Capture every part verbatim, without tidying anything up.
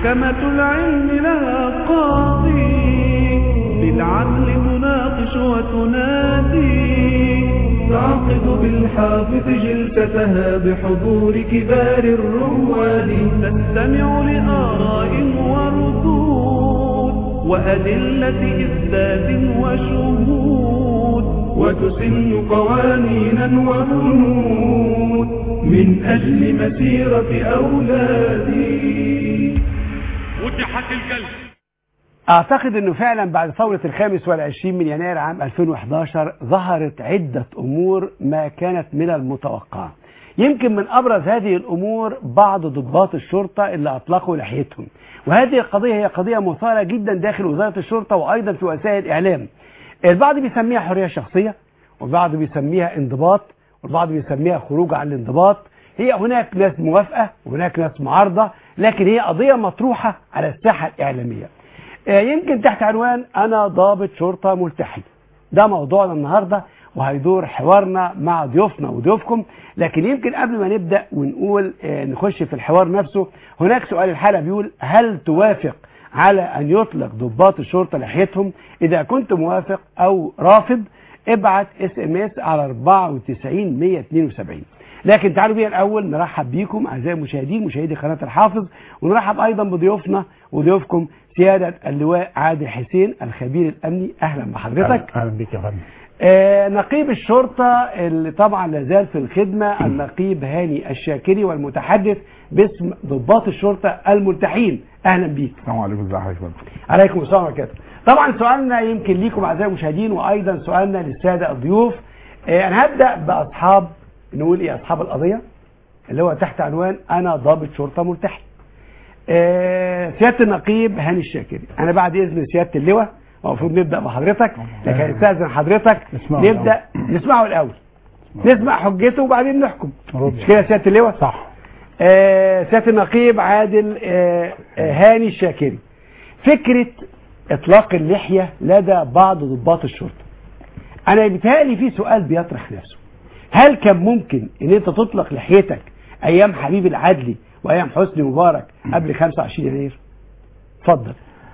محكمة العلم لها قاضي بالعدل تناقش وتنادي تعقد بالحافظ جلستها بحضور كبار الرواد تستمع لآراء وردود وأدلة إثبات وشهود وتسن قوانينا وبنود من أجل مسيرة أولادي. وضحت الجلسة. أعتقد أنه فعلا بعد ثورة الخامس والعشرين من يناير عام ألفين وإحدى عشر ظهرت عدة أمور ما كانت من المتوقع. يمكن من أبرز هذه الأمور بعض ضباط الشرطة اللي أطلقوا لحيتهم، وهذه القضية هي قضية مثارة جدا داخل وزارة الشرطة وأيضا في وسائل الإعلام. البعض بيسميها حرية شخصية، والبعض بيسميها انضباط، والبعض بيسميها خروج عن الانضباط. هي هناك ناس موافقة وهناك ناس معارضة، لكن هي قضية مطروحة على الساحة الإعلامية. يمكن تحت عنوان أنا ضابط شرطة ملتحي. ده موضوعنا النهاردة وهيدور حوارنا مع ضيوفنا وضيوفكم. لكن يمكن قبل ما نبدأ ونقول نخش في الحوار نفسه، هناك سؤال الحلقة بيقول: هل توافق على أن يطلق ضباط الشرطة لحيتهم؟ إذا كنت موافق أو رافض ابعت اس ام اس على أربعة وتسعين مية اتنين وسبعين. لكن تعالوا بينا الأول نرحب بيكم أعزائي المشاهدين مشاهدي قناة الحافظ، ونرحب أيضا بضيوفنا وضيوفكم سيادة اللواء عادل حسين الخبير الأمني. أهلا بحضرتك. أهلا بك يا فندم. آه نقيب الشرطة اللي طبعا لازال في الخدمة النقيب هاني الشاكري والمتحدث باسم ضباط الشرطة الملتحين. أهلا بيك. السلام عليكم. ازي حضرتك؟ عليكم السلام ورحمة الله. طبعا سؤالنا يمكن ليكم أعزائي المشاهدين وأيضا سؤالنا للسادة الضيوف. آه أنا هبدأ بأصحاب نقول إيه أصحاب القضية اللي هو تحت عنوان أنا ضابط شرطة ملتحي. آه سيادة النقيب هاني الشاكري، أنا بعد إذن سيادة اللواء المفروض نبدأ بحضرتك، لكن استاذن حضرتك نبدأ نسمعه الأول، نسمع حجته وبعدين نحكم. مش كده سيادة اللواء؟ صح. آه سيادة النقيب عادل آه آه هاني الشاكري، فكرة إطلاق اللحية لدى بعض ضباط الشرطة، أنا بيتهيألي في سؤال بيطرح نفسه: هل كان ممكن إن أنت تطلق لحيتك أيام حبيب العدلي وأيام حسني مبارك قبل خمسة وعشرين يناير؟ اتفضل.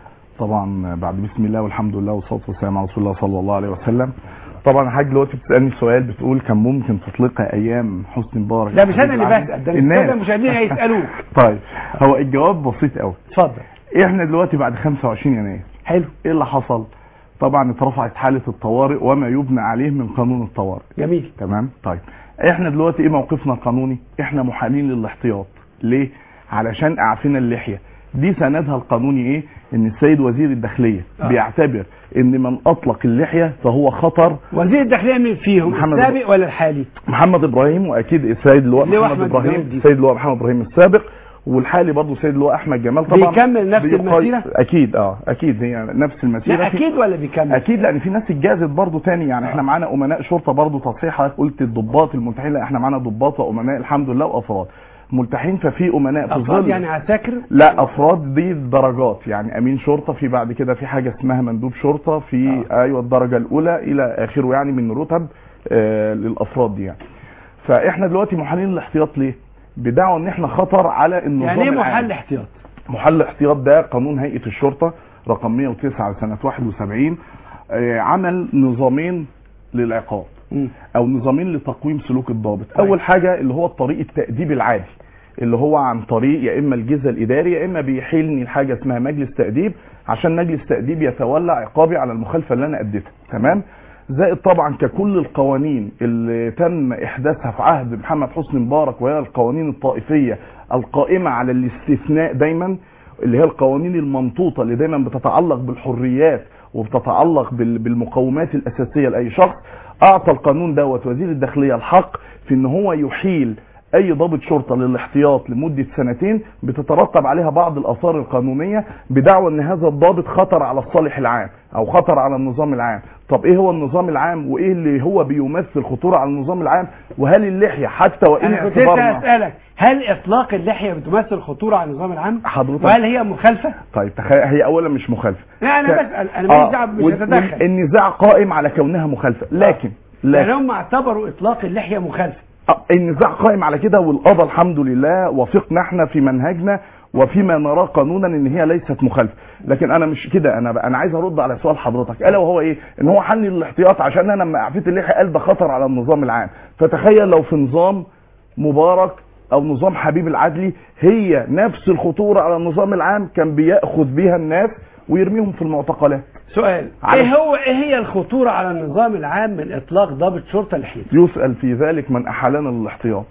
طبعا بعد بسم الله والحمد لله والصلاه والسلام على رسول الله صلى الله عليه وسلم. طبعا حاجه دلوقتي بتسالني سؤال بتقول كان ممكن تطلقها ايام حسني مبارك. لا مش انا اللي بسال، ده الناس المشاهدين هيسالوك. طيب هو الجواب بسيط قوي. اتفضل. احنا دلوقتي بعد خمسة وعشرين يناير حلو، ايه اللي حصل؟ طبعا اترفعت حاله الطوارئ وما يبنى عليه من قانون الطوارئ. جميل. تمام. طيب احنا دلوقتي ايه موقفنا القانوني؟ احنا محامين للاحتياط. ليه؟ علشان اعفينا اللحيه دي سندها القانوني ايه؟ ان السيد وزير الداخليه آه. بيعتبر ان من اطلق اللحيه فهو خطر. وزير الداخليه مين فيهم؟ السابق ولا الحالي؟ محمد ابراهيم، واكيد السيد اللواء محمد ابراهيم، السيد اللواء محمد ابراهيم السابق، والحالي برضه السيد اللواء احمد جمال. طبعا بيكمل نفس المسيره؟ اكيد اه اكيد هي نفس المسيره. لا اكيد ولا بيكمل؟ اكيد، لان في ناس اتجازت برضه تاني يعني. آه. احنا معانا امناء شرطه برضه تصحيحه، قلت الضباط الملتحين، لا احنا معانا ضباط وامناء الحمد لله وافراد ملتحين. ففي امناء في افراد يعني عساكر؟ لا افراد دي درجات يعني، امين شرطه، في بعد كده في حاجه اسمها مندوب شرطه، في آه. ايوه الدرجه الاولى الى اخره يعني من رتب آه للافراد دي يعني. فاحنا دلوقتي محلين الاحتياط ليه؟ بدعوى ان احنا خطر على النظام. يعني ايه محل احتياط؟ محل احتياط ده قانون هيئه الشرطه رقم مية وتسعة سنه واحد وسبعين، آه عمل نظامين للعقاب م. او نظامين لتقويم سلوك الضابط. طيب. اول حاجه اللي هو الطريق التأديب العادي، اللي هو عن طريق يا اما الجهاز الاداري يا اما بيحيلني لحاجه اسمها مجلس تأديب، عشان مجلس تأديب يتولى عقابي على المخالفه اللي انا اديتها. تمام. زائد طبعا ككل القوانين اللي تم احداثها في عهد محمد حسني مبارك، وهي القوانين الطائفيه القائمه على الاستثناء دايما، اللي هي القوانين الممطوطه اللي دايما بتتعلق بالحريات وبتتعلق بالمقومات الاساسيه لاي شخص. اعطى القانون دوت وزير الداخليه الحق في ان هو يحيل اي ضابط شرطه للاحتياط لمده سنتين بتترتب عليها بعض الاثار القانونيه، بدعوى ان هذا الضابط خطر على الصالح العام او خطر على النظام العام. طب ايه هو النظام العام وايه اللي هو بيمثل خطوره على النظام العام؟ وهل اللحيه حتى وان انا كنت اسالك هل اطلاق اللحيه بتمثل خطوره على النظام العام؟ حضرتك وهل هي مخالفه؟ طيب تخيل، هي اولا مش مخالفه. لا انا ك... بسال، انا ماليش دعوه، مش هتدخل. النزاع قائم على كونها مخالفه، لكن لكن يعني هم اعتبروا اطلاق اللحيه مخالفه. النزاع قائم على كده، والقضاء الحمد لله وافقنا احنا في منهجنا وفيما نراه قانونا ان هي ليست مخالفه. لكن انا مش كده، انا انا عايز ارد على سؤال حضرتك الا وهو ايه؟ ان هو حل الاحتياط عشان انا لما اعفيت اللحيه قال ده خطر على النظام العام. فتخيل لو في نظام مبارك او نظام حبيب العدلي هي نفس الخطوره على النظام العام، كان بياخذ بيها الناس ويرميهم في المعتقلات. سؤال، ايه هو ايه هي الخطوره على النظام العام من اطلاق ضابط شرطه لحيته؟ يسال في ذلك من احالنا للاحتياط.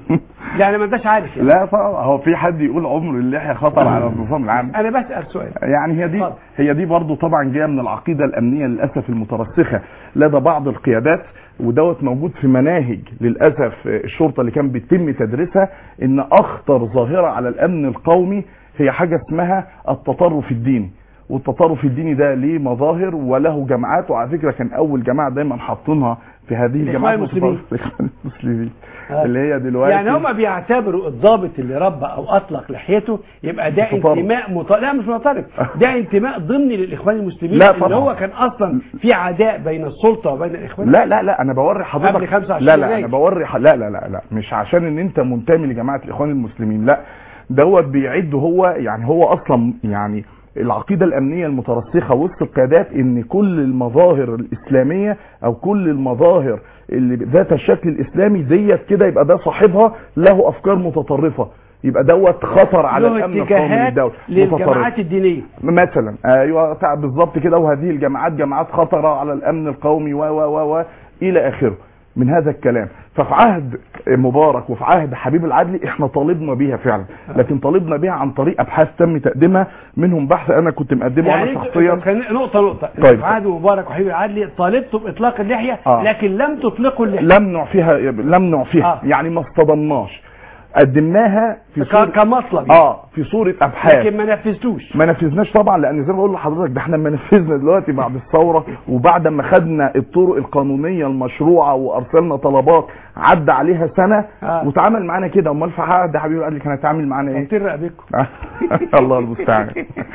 يعني ما انتش عارف يعني. لا طبعا، هو في حد يقول عمر اللحيه خطر على النظام العام؟ انا بسال سؤال. يعني هي دي فضل. هي دي برضو طبعا جايه من العقيده الامنيه للاسف المترسخه لدى بعض القيادات، ودوت موجود في مناهج للاسف الشرطه اللي كان بيتم تدريسها، ان اخطر ظاهره على الامن القومي هي حاجه اسمها التطرف الديني. والتطرف الديني ده ليه مظاهر وله جماعات، وعلى فكره كان اول جماعه دايما حاطينها في هذه الجماعات المسلمين المسلمين اللي هي دلوقتي يعني هم بيعتبروا الضابط اللي ربى او اطلق لحيته يبقى ده متطرف. انتماء مط... لا مش معترف، ده انتماء ضمني للاخوان المسلمين. لا اللي هو كان اصلا في عداء بين السلطه وبين الاخوان. لا لا لا انا بوري حضرتك قبل خمسة وعشرين لا لا انا بوري ح... لا لا لا لا مش عشان ان انت منتمي لجماعه الاخوان المسلمين، لا دوت بيعد هو يعني هو اصلا يعني العقيدة الأمنية المترسخة وسط القيادات ان كل المظاهر الإسلامية او كل المظاهر اللي ذات الشكل الإسلامي ديت كده يبقى ده صاحبها له أفكار متطرفة، يبقى دوت خطر على الأمن القومي للدولة. للجماعات الدينية مثلا ايوه بالظبط كده، وهذه الجماعات جماعات خطرة على الأمن القومي و و و إلى آخره من هذا الكلام. ففي عهد مبارك وفي عهد حبيب العدلي احنا طالبنا بيها فعلا، لكن طالبنا بيها عن طريق ابحاث تم تقديمها، منهم بحث انا كنت مقدمه يعني انا شخصيا. نقطه نقطه طيب. في عهد مبارك وحبيب العدلي طالبتوا باطلاق اللحيه آه. لكن لم تطلقوا اللحيه. لم نعفيها لم نعفيها آه. يعني ما اصطدمناش، قدمناها في صورة كمطلب اه في صورة ابحاث لكن ما نفذتوش. ما نفذناش طبعا، لان زي ما بقول لحضرتك ده احنا ما نفذنا دلوقتي بعد الثوره وبعد ما خدنا الطرق القانونيه المشروعه وارسلنا طلبات عدى عليها سنه آه. وتعامل معانا كده. امال في عهد حبيبي قال لي كان هيتعامل معانا ايه؟ طير رقبتكم. الله المستعان.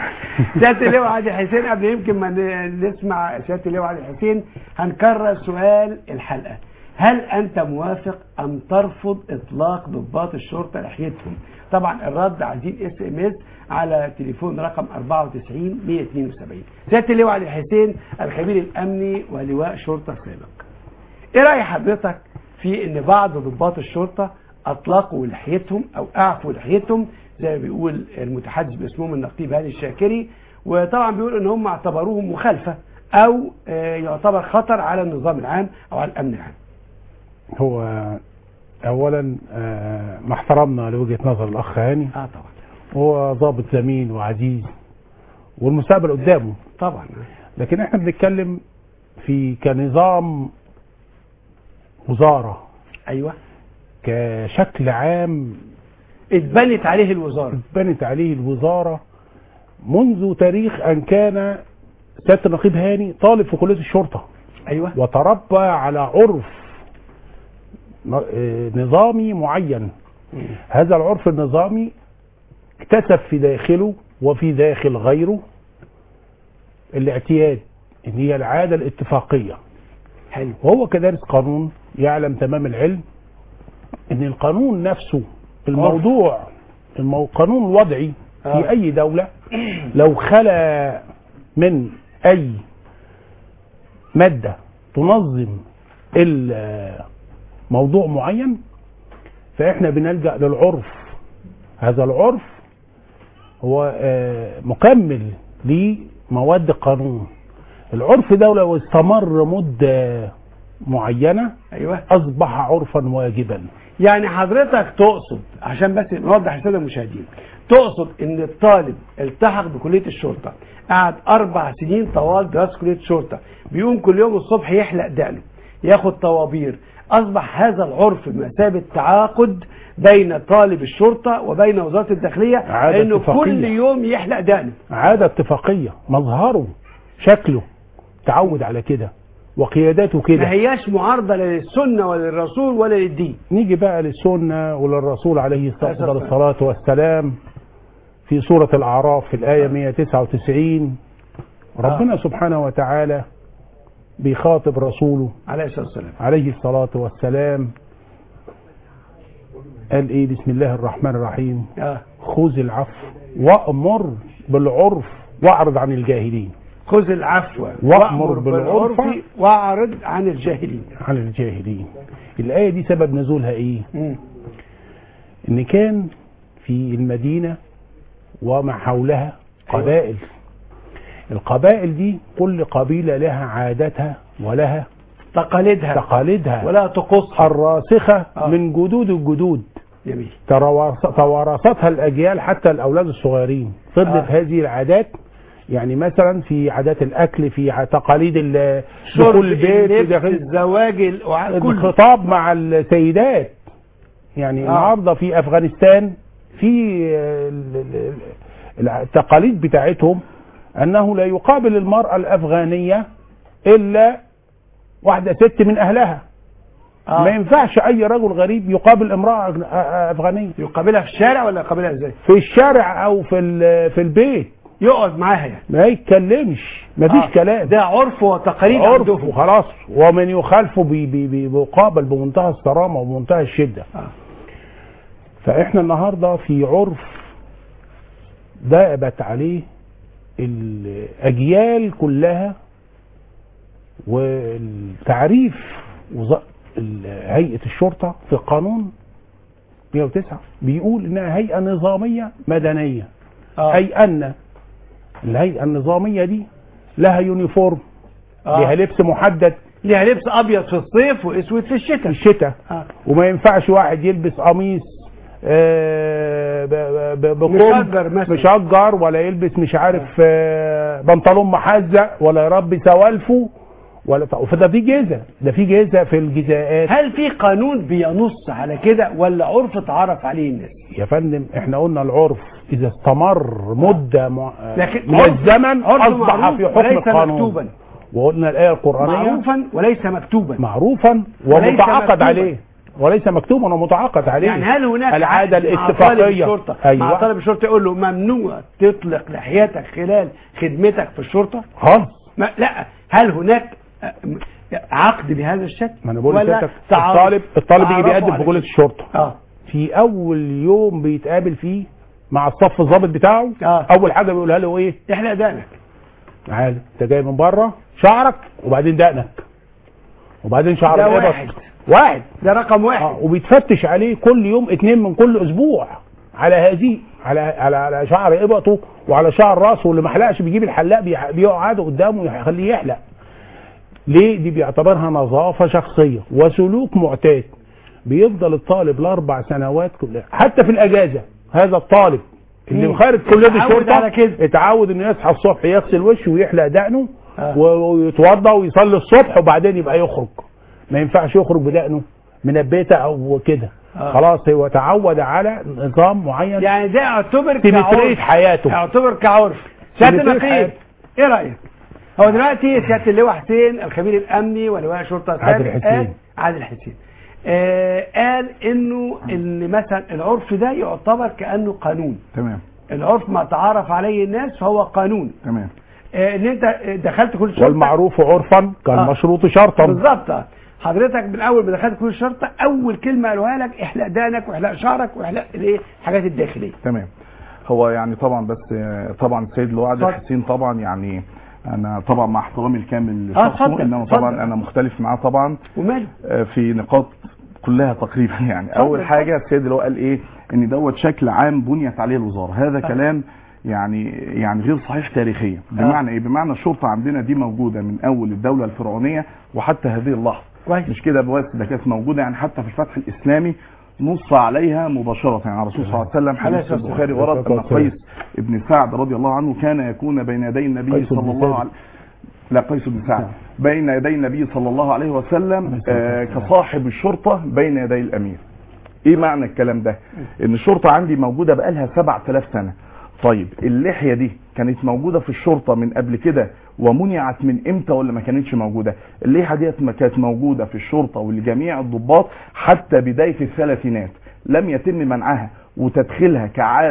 سياده اللواء عادل حسين، قبل يمكن ما نسمع سياده اللواء عادل حسين هنكرر سؤال الحلقه، هل أنت موافق أم ترفض إطلاق ضباط الشرطة لحيتهم؟ طبعا الرد عايزين اس ام اس على تليفون رقم أربعة وتسعين مية اتنين وسبعين. سيادة اللواء عادل حسين الخبير الأمني ولواء شرطة سابق، إيه رأي حضرتك في إن بعض ضباط الشرطة أطلقوا لحيتهم أو أعفوا لحيتهم زي ما بيقول المتحدث باسمهم النقيب هاني الشاكري، وطبعا بيقول إن هم اعتبروهم مخالفة أو يعتبر خطر على النظام العام أو على الأمن العام؟ هو اولا مع احترامنا لوجهه نظر الاخ هاني اه طبعا هو ضابط زميل وعزيز والمستقبل قدامه طبعا، لكن احنا بنتكلم في كنظام وزاره. ايوه كشكل عام اتبنت عليه الوزاره اتبنت عليه الوزاره منذ تاريخ ان كان سياده النقيب هاني طالب في كليه الشرطه. ايوه وتربى على عرف نظامي معين. هذا العرف النظامي اكتسب في داخله وفي داخل غيره الاعتياد ان هي العاده الاتفاقيه. حلو. وهو كدارس قانون يعلم تمام العلم ان القانون نفسه الموضوع القانون الوضعي في آه. اي دوله لو خلا من اي ماده تنظم موضوع معين فاحنا بنلجأ للعرف. هذا العرف هو مكمل لمواد القانون. العرف ده لو استمر مدة معينة ايوه اصبح عرفا واجبا. يعني حضرتك تقصد عشان بس نوضح للساده المشاهدين، تقصد ان الطالب التحق بكليه الشرطه قعد اربع سنين طوال دراسه كليه الشرطه بيقوم كل يوم الصبح يحلق دقنه ياخد طوابير، اصبح هذا العرف بمثابه تعاقد بين طالب الشرطه وبين وزاره الداخليه انه اتفاقية. كل يوم يحلق دقنه. عاده اتفاقيه، مظهره شكله تعود على كده وقياداته كده، ما هياش معارضه للسنه ولا للرسول ولا للدين. نيجي بقى للسنه وللرسول عليه الصلاه والسلام في سوره الاعراف في الايه مية وتسعة وتسعين ربنا آه. سبحانه وتعالى بيخاطب رسوله عليه الصلاه والسلام عليه الصلاه والسلام قال ايه؟ بسم الله الرحمن الرحيم. آه. خذ العفو وأمر بالعرف واعرض عن الجاهلين. خذ العفو وأمر بالعرف واعرض عن الجاهلين. عن الجاهلين. الآية دي سبب نزولها إيه؟ مم. إن كان في المدينة وما حولها قبائل. القبائل دي كل قبيلة لها عاداتها ولها تقاليدها تقاليدها ولا تقصها الراسخة آه. من جدود الجدود. جميل. توارثتها الأجيال حتى الأولاد الصغيرين. فضلت آه. هذه العادات، يعني مثلا في عادات الأكل، في تقاليد دخول البيت، الزواج، الخطاب مع السيدات. يعني آه. النهارده في أفغانستان في التقاليد بتاعتهم أنه لا يقابل المرأة الأفغانية إلا واحدة ست من أهلها. آه. ما ينفعش أي رجل غريب يقابل امرأة أفغانية. يقابلها في الشارع ولا يقابلها إزاي؟ في الشارع أو في في البيت. يقعد معاها يعني. ما يتكلمش، ما فيش آه. كلام. ده عرف وتقاليد عرف وخلاص، ومن يخالفه بيقابل بمنتهى الصرامة وبمنتهى الشدة. آه. فإحنا النهاردة في عرف دأبت عليه الأجيال كلها، والتعريف هيئة الشرطة في القانون مئة وتسعة بيقول إنها هيئة نظامية مدنية. آه. أي أن الهيئة النظامية دي لها يونيفورم، آه. لها لبس محدد، لها لبس أبيض في الصيف وأسود في الشتاء. في الشتاء. آه. وما ينفعش واحد يلبس قميص آه مشجر مثلا، مشجر، ولا يلبس مش عارف آه بنطلون محزق، ولا يربي سوالفه، ولا فده في جيزه، ده في جيزه في الجزاءات. هل في قانون بينص على كده ولا عرف اتعرف عليه الناس؟ يا فندم احنا قلنا العرف اذا استمر مده م... لكن من الزمن اصبح في حكم القانون. مكتوبا. وقلنا الايه القرانيه معروفا وليس مكتوبا. معروفا ومتعاقد عليه، وليس مكتوبا ومتعاقد عليه. يعني هل هناك العاده الاتفاقيه أيوة. مع طالب الشرطه يقول له ممنوع تطلق لحيتك خلال خدمتك في الشرطه؟ خالص. لا، هل هناك عقد بهذا الشكل؟ ما انا بقول لك الطالب الطالب يجي بيقدم في كليه الشرطه. اه في اول يوم بيتقابل فيه مع الصف الضابط بتاعه. آه. اول حاجه بيقولها له ايه؟ احلق دقنك. تعالى انت جاي من بره، شعرك وبعدين دقنك وبعدين شعر الابط. واحد واحد ده رقم واحد. آه. وبيتفتش عليه كل يوم اتنين من كل اسبوع على هذه، على على على شعر ابطه وعلى شعر راسه، واللي ما حلقش بيجيب الحلاق بيقعد قدامه يخليه يحلق. ليه؟ دي بيعتبرها نظافه شخصيه وسلوك معتاد. بيفضل الطالب الاربع سنوات كلها حتى في الاجازه. هذا الطالب اللي خارج كليه الشرطه اتعود انه يصحى الصبح يغسل وشه ويحلق دقنه آه. ويتوضا ويصلي الصبح وبعدين يبقى يخرج. ما ينفعش يخرج بدقنه من البيت او كده. آه. خلاص هو تعود على نظام معين. يعني ده يعتبر كعرف حياته، يعتبر كعرف. سياده النقيب ايه رايك؟ هو دلوقتي سياده اللواء حسين الخبير الامني ولواء شرطه عادل حسين عادل حسين آه قال انه ان مثلا العرف ده يعتبر كانه قانون. تمام. العرف ما تعارف عليه الناس فهو قانون. تمام. آه ان انت دخلت كل شرطه والمعروف عرفا كالمشروط آه. شرطا. بالظبط. حضرتك من اول ما دخلت كل الشرطه اول كلمه قالوها لك احلق دانك واحلق شعرك واحلق الايه الحاجات الداخليه. تمام. هو يعني طبعا بس طبعا السيد اللواء عادل حسين طبعا يعني انا طبعا مع احترامي الكامل لشخصه، انما طبعا انا مختلف معاه طبعا وماله في نقاط كلها تقريبا. يعني اول حاجه السيد اللي هو قال ايه ان دوت شكل عام بنيت عليه الوزاره. هذا أه. كلام يعني يعني غير صحيح تاريخيا. بمعنى ايه؟ بمعنى الشرطه عندنا دي موجوده من اول الدوله الفرعونيه وحتى هذه اللحظه. كويس. مش كده بس، ده كانت موجوده يعني حتى في الفتح الاسلامي نص عليها مباشره. يعني الرسول صلى الله عليه وسلم حديث البخاري ورد ان قيس ابن سعد رضي الله عنه كان يكون بين يدي النبي صلى الله عليه لا قيس بن سعد بين يدي النبي صلى الله عليه وسلم آه كصاحب الشرطه بين يدي الامير. ايه معنى الكلام ده؟ ان الشرطه عندي موجوده بقالها سبعة آلاف سنه. طيب اللحيه دي كانت موجوده في الشرطه من قبل كده ومنعت من امتى ولا ما كانتش موجوده؟ اللحيه ديت ما كانت موجوده في الشرطه ولجميع الضباط حتى بدايه الثلاثينات. لم يتم منعها وتدخيلها كعاده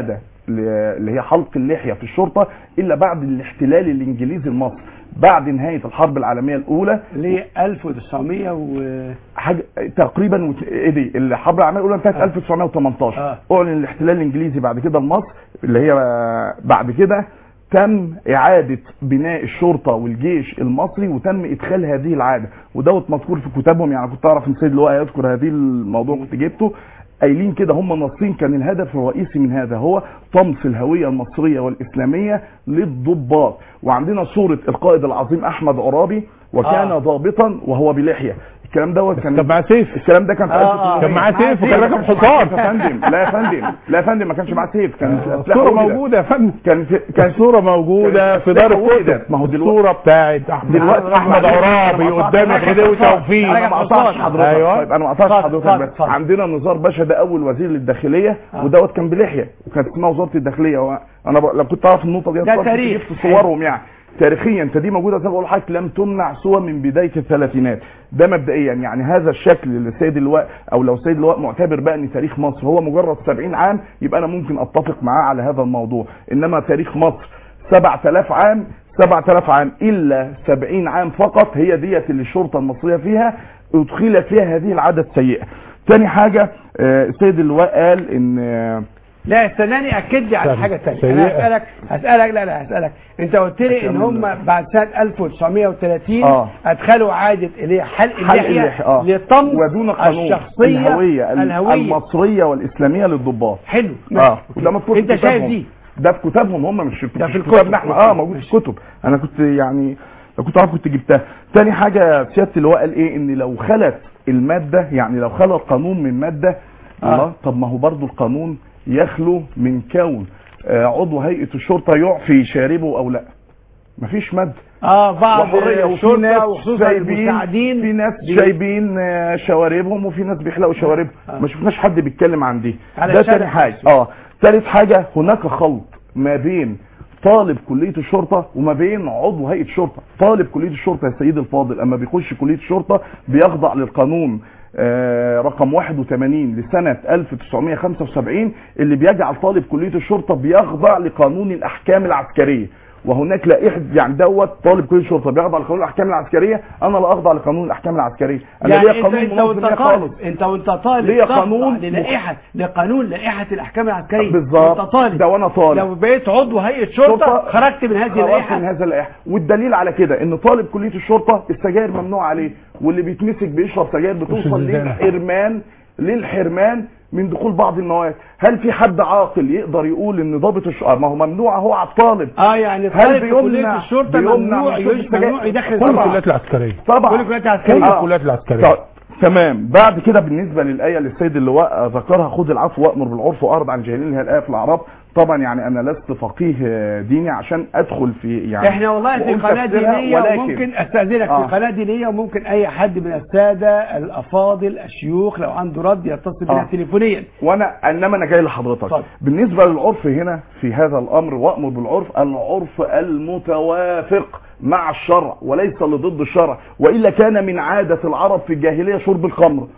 اللي هي حلق اللحيه في الشرطه الا بعد الاحتلال الانجليزي لمصر بعد نهايه الحرب العالميه الاولى اللي هي ألف وتسعمية و حاجه تقريبا. ايه دي الحرب العالميه الاولى انتهت آه. ألف وتسعمية وتمنتاشر آه. اعلن الاحتلال الانجليزي بعد كده لمصر اللي هي بعد كده تم اعاده بناء الشرطه والجيش المصري وتم ادخال هذه العاده ودوت مذكور في كتابهم. يعني كنت اعرف ان سيد اللواء يذكر هذه الموضوع كنت جبته قايلين كده هم ناصين كان الهدف الرئيسي من هذا هو طمس الهويه المصريه والاسلاميه للضباط. وعندنا صوره القائد العظيم احمد عرابي وكان آه. ضابطا وهو بلحيه. الكلام دوت كان كان معاه سيف. الكلام ده كان في آه كان معاه سيف وكان راكب حصان. يا فندم لا يا فندم لا يا فندم ما كانش معاه سيف. كان الصوره موجوده يا فندم. كان كان الصوره موجوده في دار الكتب. ما هو دلوقتي الصوره بتاعت دلوقتي احمد عرابي قدام خديوي توفيق. انا ما قطعتش حضرتك. أيوة. طيب انا ما قطعتش حضرتك بس عندنا نزار باشا ده اول وزير للداخليه آه. ودوت كان بلحيه وكانت اسمها وزاره الداخليه. انا لو كنت اعرف النقطه دي ده تاريخ في صورهم يعني تاريخيا فدي موجوده زي ما بقول لحضرتك لم تمنع سوى من بدايه الثلاثينات. ده مبدئيا يعني هذا الشكل اللي السيد اللواء او لو السيد اللواء معتبر بقى ان تاريخ مصر هو مجرد سبعين عام يبقى انا ممكن اتفق معاه على هذا الموضوع. انما تاريخ مصر سبعة آلاف عام سبعة آلاف عام الا سبعين عام فقط هي ديت اللي الشرطه المصريه فيها ادخلت فيها هذه العاده السيئه. ثاني حاجه السيد اللواء قال ان لا استناني اكد لي على حاجه ثانيه. انا هسالك هسالك لا لا هسالك انت قلت لي ان هم بعد سنه ألف وتسعمية وثلاثين آه. ادخلوا عاده اللي هي حلق اللحيه آه. لطمس ودون قانون الشخصيه الهويه, الهوية المصريه والاسلاميه للضباط. حلو اه وده مذكور انت شايف دي ده في كتابهم هم مش ده في الكتاب احنا اه موجود في الكتب. انا كنت يعني لو كنت عارف كنت جبتها. ثاني حاجه سياده اللواء قال ايه ان لو خلت الماده يعني لو خلى القانون من ماده آه. الله طب ما هو برضو القانون يخلو من كون عضو هيئه الشرطه يعفي شاربه او لا. مفيش ماده اه بعض الشرطه وخصوصا المساعدين في ناس شايبين شواربهم وفي ناس بيحلقوا شواربهم آه. ما شفناش حد بيتكلم عن دي. ده ثاني حاجه. اه ثالث حاجه هناك خلط ما بين طالب كليه الشرطه وما بين عضو هيئه الشرطه. طالب كليه الشرطه يا سيدي الفاضل اما بيخش كليه الشرطه بيخضع للقانون آه رقم واحد وثمانين لسنة ألف وتسعمية وخمسة وسبعين اللي بيجعل طالب كلية الشرطة بيخضع لقانون الأحكام العسكرية. وهناك لائحه يعني دوت طالب كليه الشرطه بيخضع لقانون الاحكام العسكريه. انا لا اخضع لقانون الاحكام العسكريه. انا يعني ليا قانون انت وانت طالب انت وانت طالب ليا قانون للائحه لقانون لائحه الاحكام العسكريه بالظبط. انت طالب ده وانا طالب لو بقيت عضو هيئه شرطه خرجت من هذه اللائحه. خرجت من هذه اللائحه. والدليل على كده ان طالب كليه الشرطه السجاير ممنوع عليه واللي بيتمسك بيشرب سجاير بتوصل للحرمان للحرمان من دخول بعض المواد. هل في حد عاقل يقدر يقول ان ضابط الشرطه ما هو ممنوع هو على الطالب؟ اه يعني هل بيمنع الشرطه ممنوع ممنوع يدخل كل الكليات العسكريه طبعا كل الكليات العسكريه كل الكليات العسكريه تمام. بعد كده بالنسبه للايه اللي السيد اللواء ذكرها خذ العفو وامر بالعرف واعرض عن الجاهلين اللي هي الايه في الاعراب. طبعا يعني انا لست فقيه ديني عشان ادخل في يعني احنا والله في قناه دينيه وممكن استاذنك آه. في قناه دينيه وممكن اي حد من الساده الافاضل الشيوخ لو عنده رد يتصل بنا آه. تليفونيا. وانا انما انا جاي لحضرتك طيب. بالنسبه للعرف هنا في هذا الامر وامر بالعرف العرف المتوافق مع الشرع وليس لضد الشرع والا كان من عاده العرب في الجاهليه شرب الخمر.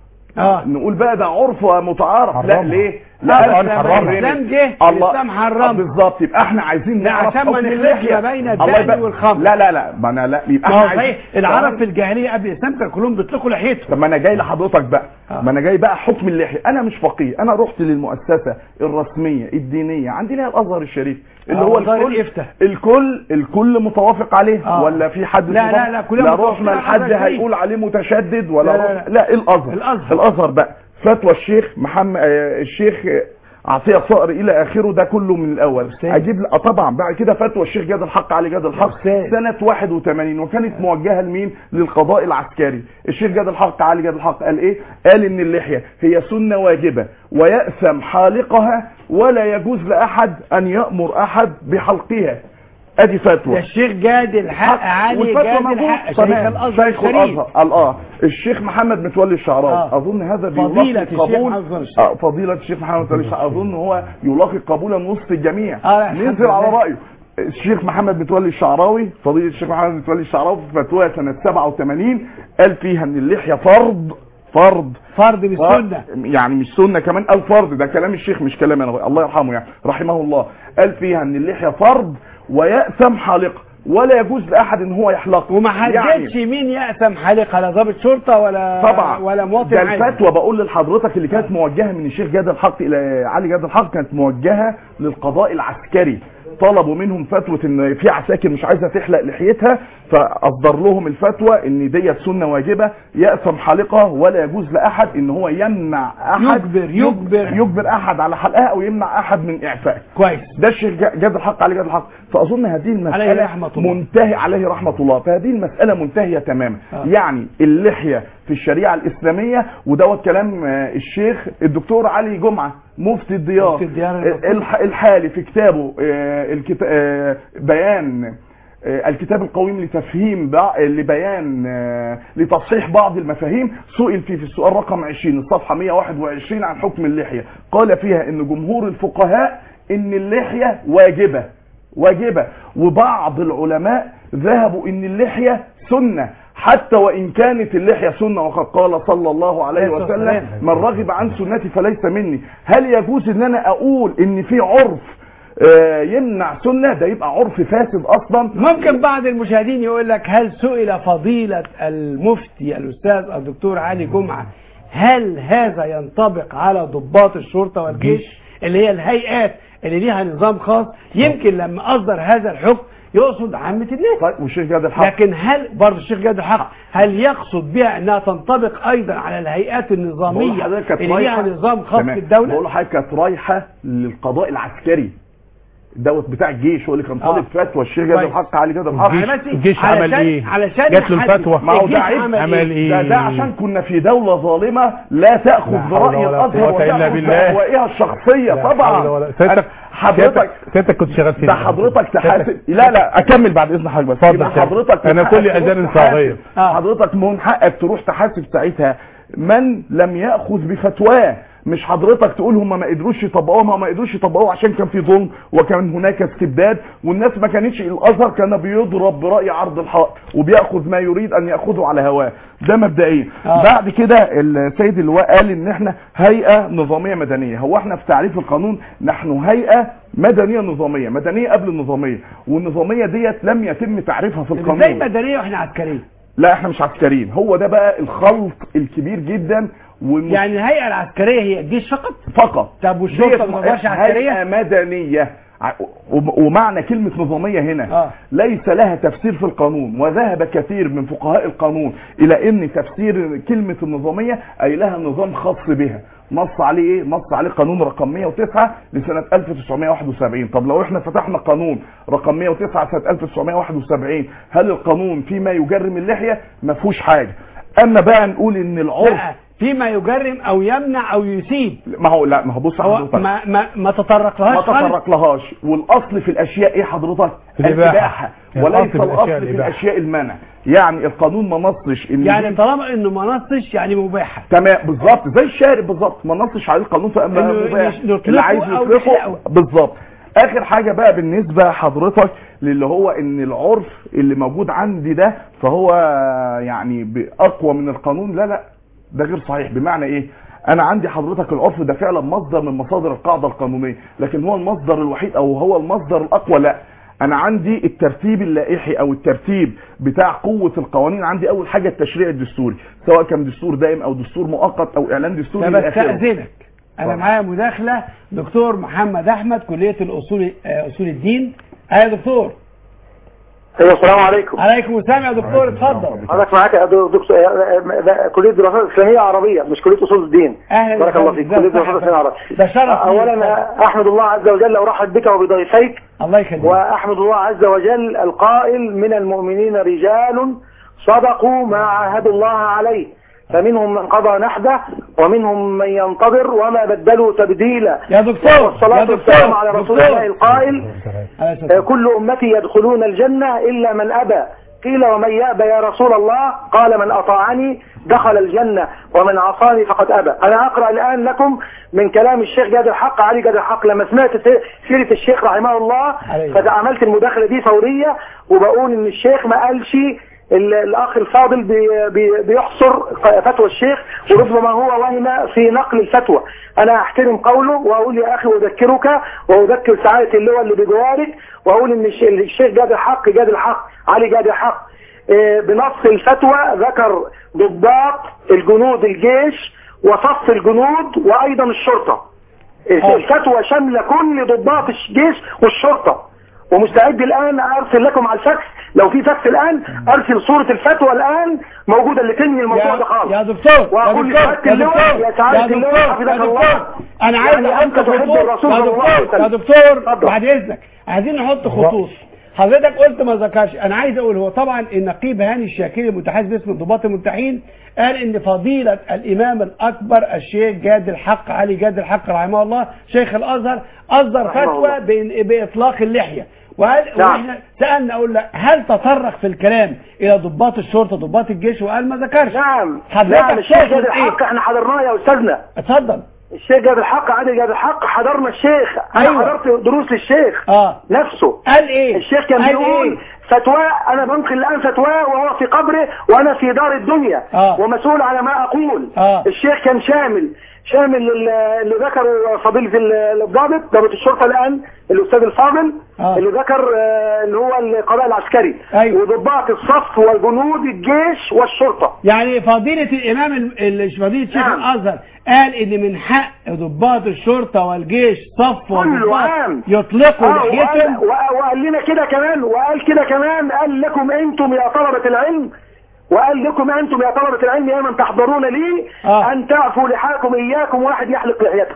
اه نقول بقى ده عرف متعارف. لا ليه؟ لا الاسلام جه الاسلام حرم بالظبط. يبقى احنا عايزين نعرف عشان ما نخلطش ما بين الدم والخمر. لا لا لا ما انا لا يبقى احنا عايزين العرب في الجاهليه قبل الاسلام كانوا كلهم بيطلقوا لحيتهم. طب ما انا جاي لحضرتك بقى آه. ما انا جاي بقى حكم اللحيه. انا مش فقيه انا رحت للمؤسسه الرسميه الدينيه عندي لها الازهر الشريف اللي آه هو الكل الكل الكل متوافق عليه آه. ولا في حد لا لا لا كلنا لا رحنا لحد هيقول عليه متشدد ولا لا لا, لا. لا الازهر الازهر الازهر بقى فتوى الشيخ محمد الشيخ عطيه صقر الى اخره ده كله من الاول اجيب اه طبعا. بعد كده فتوى الشيخ جاد الحق علي جاد الحق سنه واحد وثمانين وكانت موجهه لمين؟ للقضاء العسكري. الشيخ جاد الحق علي جاد الحق قال ايه؟ قال ان اللحيه هي سنه واجبه ويأثم حالقها ولا يجوز لاحد ان يأمر احد بحلقها. ادي فتوى الشيخ جاد الحق علي جاد الحق شيخ الازهر شيخ الازهر اه الشيخ محمد متولي الشعراوي آه. اظن هذا بيلاقي قبول آه فضيله الشيخ محمد متولي الشعراوي اظن هو يلاقي قبولا وسط الجميع آه ننزل على رايه. الشيخ محمد متولي الشعراوي فضيله الشيخ محمد متولي الشعراوي في فتوى سنه سبعة وثمانين قال فيها ان اللحيه فرض فرض فرض مش سنه، يعني مش سنه كمان، او فرض. ده كلام الشيخ مش كلام انا، الله يرحمه يعني رحمه الله، قال فيها ان اللحيه فرض ويأثم حالقه، ولا يجوز لاحد ان هو يحلق. وما حددش يعني مين يأثم حالقه، لا ضابط شرطه ولا طبعا ولا مواطن. ده الفتوى بقول لحضرتك اللي كانت موجهه من الشيخ جاد الحق الى علي جاد الحق كانت موجهه للقضاء العسكري، طلبوا منهم فتوى ان في عساكر مش عايزه تحلق لحيتها، فاصدر لهم الفتوى ان ديت سنه واجبه يأثم حالقه، ولا يجوز لاحد ان هو يمنع احد يجبر يجبر يجبر احد على حلقها او يمنع احد من اعفائها. كويس. ده الشيخ جاد الحق علي جاد الحق. فاظن هذه المساله منتهي عليه رحمه الله، فهذه المساله منتهيه تماما. آه. يعني اللحيه في الشريعه الاسلاميه، ودوت كلام الشيخ الدكتور علي جمعه مفتي الديار, مفتي الديار الحالي في كتابه الكتاب بيان الكتاب القويم لتفهيم لبيان لتصحيح بعض المفاهيم، سئل فيه في السؤال رقم عشرين الصفحه مئة وواحد وعشرين عن حكم اللحيه، قال فيها ان جمهور الفقهاء ان اللحيه واجبه واجبه وبعض العلماء ذهبوا ان اللحيه سنه، حتى وان كانت اللحيه سنه، وقد قال صلى الله عليه وسلم من رغب عن سنتي فليس مني. هل يجوز ان انا اقول ان في عرف يمنع سنه؟ ده يبقى عرف فاسد اصلا. ممكن بعض المشاهدين يقول لك هل سئل فضيله المفتي الاستاذ الدكتور علي جمعه هل هذا ينطبق على ضباط الشرطه والجيش اللي هي الهيئات اللي ليها نظام خاص؟ يمكن لما اصدر هذا الحكم يقصد عامة الناس. طيب والشيخ جاد الحق، لكن هل برضه الشيخ جاد الحق هل يقصد بها انها تنطبق ايضا على الهيئات النظاميه اللي ليها نظام خاص في الدوله؟ بقول لحضرتك كانت رايحه للقضاء العسكري دوت بتاع الجيش، هو اللي كان طالب آه. فتوى الشيخ جاد الحق علي جاد الحق. الجيش عمل ايه؟ علشان جات له الفتوى. ما هو ده عمل ايه؟ ده, ده عشان كنا في دوله ظالمه لا تاخذ براي الازهر وتاخذ بأهوائها الشخصيه. طبعا حضرتك انت كنت شغال فين؟ ده حضرتك تحاسب. لا لا اكمل بعد اذن حضرتك. اتفضل حضرتك انا كل اذان صاغيه. حضرتك من حقك تروح تحاسب ساعتها من لم ياخذ بفتواه، مش حضرتك تقول هم ما قدروش يطبقوها، ما قدروش يطبقوها عشان كان في ظلم وكان هناك استبداد، والناس ما كانتش، الازهر كان بيضرب براي عرض الحائط وبياخذ ما يريد ان ياخذه على هواه. ده مبدئيا. آه. بعد كده السيد اللواء قال ان احنا هيئه نظاميه مدنيه. هو احنا في تعريف القانون نحن هيئه مدنيه نظاميه، مدنيه قبل النظاميه، والنظاميه ديت لم يتم تعريفها في القانون. ازاي مدنيه واحنا عسكريين؟ لا احنا مش عسكريين، هو ده بقى الخلط الكبير جدا. والمس... يعني الهيئه العسكريه هي الجيش فقط؟ فقط. طب والشرطه ما تبقاش عسكريه؟ هيئه مدنيه. ومعنى كلمه نظاميه هنا آه. ليس لها تفسير في القانون، وذهب كثير من فقهاء القانون الى ان تفسير كلمه النظاميه اي لها نظام خاص بها، نص عليه ايه؟ نص عليه قانون رقم مئة وتسعة لسنه ألف وتسعمئة وواحد وسبعين. طب لو احنا فتحنا قانون رقم مئة وتسعة سنه ألف وتسعمئة وواحد وسبعين، هل القانون فيما يجرم اللحيه؟ ما فيهوش حاجه. اما بقى نقول ان العرف فيما يجرم او يمنع او يسيب، ما هو لا ما هو بص حضرتك ما ما ما تطرق لهاش ما تطرق لهاش والاصل في الاشياء ايه حضرتك؟ الاباحه، وليس الاصل في الاشياء المنع. يعني القانون ما نصش ان يعني طالما انه ما نصش يعني مباحه. تمام بالظبط، زي الشارب بالظبط، ما نصش عليه القانون فاما مباح اللي عايز يطلقه بالظبط. اخر حاجه بقى بالنسبه حضرتك للي هو ان العرف اللي موجود عندي ده فهو يعني اقوى من القانون، لا لا ده غير صحيح. بمعنى ايه؟ انا عندي حضرتك العرف ده فعلا مصدر من مصادر القاعده القانونيه، لكن هو المصدر الوحيد او هو المصدر الاقوى؟ لا، انا عندي الترتيب اللائحي او الترتيب بتاع قوه القوانين. عندي اول حاجه التشريع الدستوري، سواء كان دستور دائم او دستور مؤقت او اعلان دستوري. بس استاذنك، انا معايا مداخله دكتور محمد احمد كليه الاصول اصول الدين. ايوه يا دكتور. ايوه السلام عليكم. عليكم السلام يا دكتور، اتفضل. حضرتك معاك يا دكتور كليه دراسات اسلاميه عربيه مش كليه اصول الدين. اهلا بارك الله فيك. كليه دراسات اسلاميه عربيه. ده شرف. اولا احمد الله عز وجل وارحب بك وبضيفيك. الله يخليك. واحمد الله عز وجل القائل من المؤمنين رجال صدقوا ما عاهدوا الله عليه، فمنهم من قضى نحبه ومنهم من ينتظر وما بدلوا تبديلا. يا دكتور والصلاة والسلام على رسول الله القائل كل أمتي يدخلون الجنة إلا من أبى، قيل ومن يأبى يا رسول الله؟ قال من أطاعني دخل الجنة ومن عصاني فقد أبى. أنا أقرأ الآن لكم من كلام الشيخ جاد الحق علي جاد الحق لما سمعت سيرة الشيخ رحمه الله، فعملت المداخلة دي فورية وبقول إن الشيخ ما قالش الاخ الفاضل بي بي بيحصر فتوى الشيخ، وربما هو وهم في نقل الفتوى. انا احترم قوله واقول يا اخي اذكرك واذكر سعاده اللواء اللي بجوارك، واقول ان الشيخ جاد الحق جاد الحق علي جاد الحق بنص الفتوى ذكر ضباط الجنود الجيش وصف الجنود وايضا الشرطه. الفتوى شامله كل ضباط الجيش والشرطه، ومستعد الان ارسل لكم على الفاكس، لو في فاكس الان ارسل صوره الفتوى الان موجوده اللي تنهي الموضوع ده خالص. يا دكتور واقول يا دكتور يا سعاده اللواء حفظك الله، انا عايز يعني انت تحب الرسول يا صلى الله عليه دكتور يا وسلم. دكتور بعد اذنك عايزين نحط خطوط. حضرتك قلت ما ذكرش، انا عايز اقول هو طبعا النقيب هاني الشاكري المتحدث باسم الضباط المتحين قال ان فضيله الامام الاكبر الشيخ جاد الحق علي جاد الحق رحمه الله شيخ الازهر اصدر فتوى باطلاق اللحيه، وقال واحنا سالنا اقول لك هل تطرق في الكلام الى ضباط الشرطه ضباط الجيش وقال ما ذكرش. نعم حضرتك نعم الشيخ جاد الحق احنا حضرناه يا استاذنا. اتفضل. الشيخ جاد الحق عادل جاد الحق حضرنا الشيخ، انا أيوة. حضرت دروس للشيخ اه نفسه. قال ايه؟ الشيخ كان بيقول إيه؟ فتواه، انا بنقل الان فتواه وهو في قبره وانا في دار الدنيا آه. ومسؤول على ما اقول. آه. الشيخ كان شامل شامل اللي ذكره فضيله الضابط ضابط الشرطه الان الاستاذ الفاضل آه. اللي ذكر اللي هو القضاء العسكري. أيوة. وضباط الصف والجنود الجيش والشرطه. يعني فضيله الامام ال- فضيله شيخ نعم. الازهر قال ان من حق ضباط الشرطه والجيش صف وضباط يطلقوا آه لحيتهم. وقال, وقال لنا كده كمان، وقال كده كمان قال لكم انتم يا طلبه العلم، وقال لكم انتم يا طلبه العلم يا من تحضرون لي آه. ان تعفوا لحاكم اياكم واحد يحلق لحيته.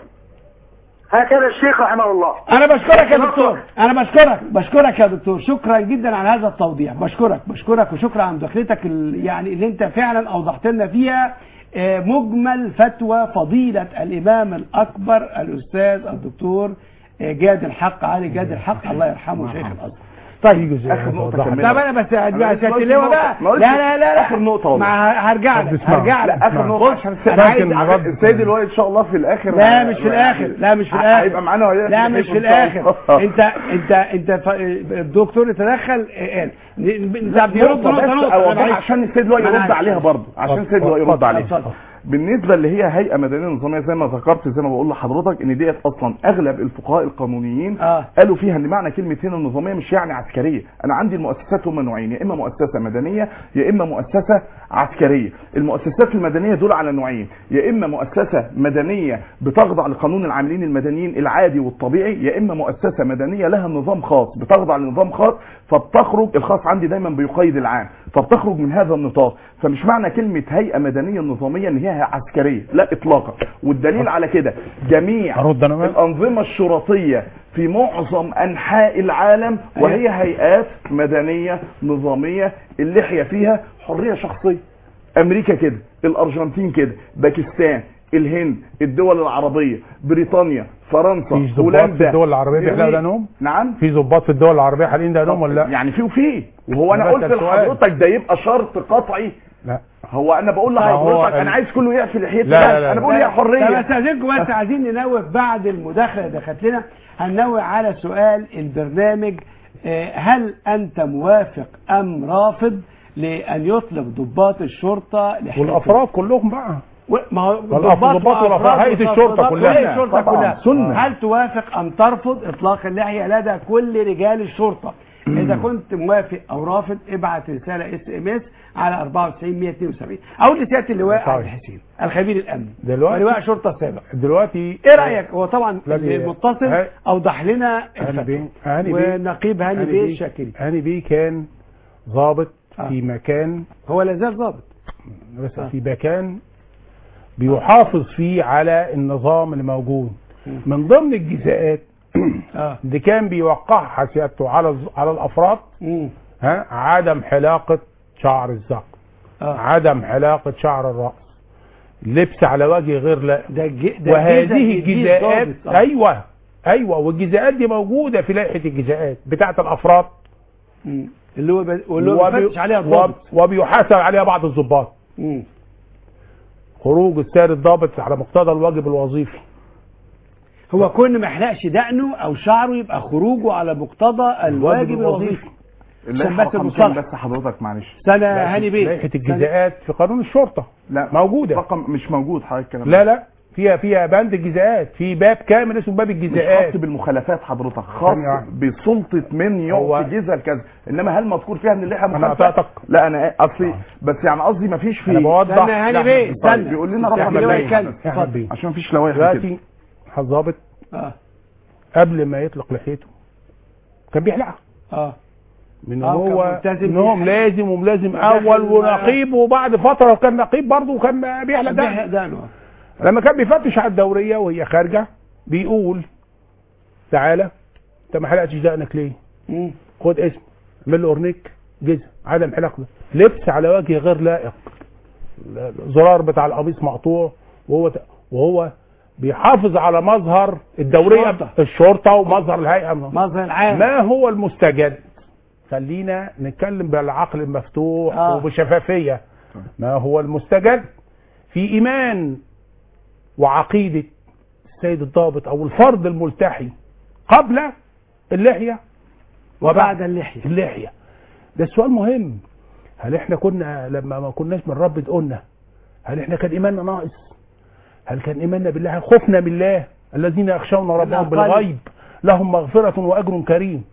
هكذا الشيخ رحمه الله. انا بشكرك يا دكتور، انا بشكرك بشكرك يا دكتور، شكرا جدا على هذا التوضيح، بشكرك بشكرك وشكرا على مداخلتك ال- يعني اللي انت فعلا اوضحت لنا فيها آه، مجمل فتوى فضيله الامام الاكبر الاستاذ الدكتور آه، جاد الحق علي جاد الحق الله يرحمه شيخ الازهر. طيب اخر نقطه طب انا بس هسيب اللواء بقى. ما قلتش- لا لا لا لا اخر نقطه مع هرجع لك هرجع لك لا اخر نقطه عشان انا عايز السيد اللواء ان شاء الله في الاخر. لا مش في الاخر لا مش في الاخر هيبقى معانا وياك. لا مش في الاخر. انت انت انت ف- الدكتور تدخل قال انت بيرد نقطه عشان السيد اللواء يرد عليها برضه، عشان السيد اللواء يرد عليها. بالنسبه اللي هي هيئه مدنيه نظاميه زي ما ذكرت زي ما بقول لحضرتك ان ديت اصلا اغلب الفقهاء القانونيين آه. قالوا فيها ان معنى كلمه هنا النظاميه مش يعني عسكريه. انا عندي المؤسسات هم نوعين، يا اما مؤسسه مدنيه يا اما مؤسسه عسكريه. المؤسسات المدنيه دول على نوعين، يا اما مؤسسه مدنيه بتخضع لقانون العاملين المدنيين العادي والطبيعي، يا اما مؤسسه مدنيه لها نظام خاص بتخضع لنظام خاص، فبتخرج الخاص عندي دايما بيقيد العام، فبتخرج من هذا النطاق. فمش معنى كلمه هيئه مدنيه نظاميه ان هي عسكريه، لا اطلاقا. والدليل على كده جميع الانظمه الشرطيه في معظم انحاء العالم وهي هيئات مدنيه نظاميه اللحيه فيها حريه شخصيه. امريكا كده، الارجنتين كده، باكستان، الهند، الدول العربيه، بريطانيا، فرنسا، هولندا. في الدول العربيه بيحلقوا دقنهم؟ نعم في ضباط في الدول العربيه حالين دقنهم ولا لا؟ يعني في وفي. وهو انا قلت لحضرتك ده يبقى شرط قطعي؟ لا هو انا بقول لحضرتك انا عايز كله يعفي لحيته. لا لا لا انا بقول يا حريه. طب استاذنكم بس عايزين ننوه بعد المداخله اللي دخلت لنا، هننوه على سؤال البرنامج هل انت موافق ام رافض لان يطلق ضباط الشرطه لحيتهم؟ والافراد كلهم بقى ما هو ضباط والافراد هيئه الشرطه كلها الشرطه كلها سنة. هل توافق ام ترفض اطلاق اللحيه لدى كل رجال الشرطه؟ اذا كنت موافق او رافض ابعت رساله اس ام اس على أربعة وتسعين مية واثنين وسبعين او لسياده اللواء عبد الحسين الخبير الامني ولواء شرطه السابق. دلوقتي ايه رايك؟ هو طبعا المتصل اوضح لنا الفتوى ونقيب هاني بيه الشاكري. هاني بيه كان ضابط آه. في مكان، هو لا زال ضابط بس آه. في مكان بيحافظ فيه على النظام اللي موجود. من ضمن الجزاءات آه. اللي كان بيوقعها سيادته على على الافراد مم. ها عدم حلاقه شعر الذقن، آه. عدم حلاقه شعر الراس، لبس على وجه غير لا ده ده وهذه الجزاءات ايوه ايوه والجزاءات دي موجوده في لائحه الجزاءات بتاعه الافراد مم. اللي هو ب... اللي هو بيفتش عليها الضابط وبيحاسب عليها بعض الضباط. خروج السيد الضابط على مقتضى الواجب الوظيفي. هو كل ما يحلقش دقنه او شعره يبقى خروجه على مقتضى الواجب الوظيفي. عشان بس المصطلح. بس حضرتك معلش سنه هاني بيه لائحه الجزاءات في قانون الشرطه لا موجوده. رقم مش موجود حضرتك الكلام لا لا فيها فيها بند الجزاءات، في باب كامل اسمه باب مش الجزاءات. خاص بالمخالفات حضرتك، خاص بسلطه من يعطي جزء الكذا، انما هل مذكور فيها ان اللائحه مخالفه؟ انا لا انا اصلي بس يعني قصدي ما فيش في انا بوضح. استنى هاني بيه استنى بيقول لنا رقم اتفضل عشان ما فيش لوائح دلوقتي الضابط اه قبل ما يطلق لحيته كان بيحلقها اه من آه، هو كان ملتزم انهم بيحلق. لازم وملازم وداخل اول بقى. ونقيب، وبعد فتره كان نقيب برضه وكان بيحلق بيحلق ده. دقنه. لما كان بيفتش على الدوريه وهي خارجه بيقول تعالى انت ما حلقتش دقنك ليه؟ مم. خد اسم اعمل له اورنيك جزء عدم حلاقه، لبس على وجه غير لائق، الزرار بتاع القميص مقطوع، وهو وهو بيحافظ على مظهر الدوريه الشرطة. الشرطه ومظهر الهيئه. مظهر العام. ما هو المستجد؟ خلينا نتكلم بالعقل المفتوح آه. وبشفافيه. ما هو المستجد في ايمان وعقيده السيد الضابط او الفرد الملتحي قبل اللحيه وبعد اللحيه. اللحيه ده السؤال مهم. هل احنا كنا لما ما كناش بنربي قلنا هل احنا كان ايماننا ناقص؟ هل كان ايماننا بالله؟ هل خوفنا بالله؟ الذين يخشون ربهم بالغيب لهم مغفرة واجر كريم.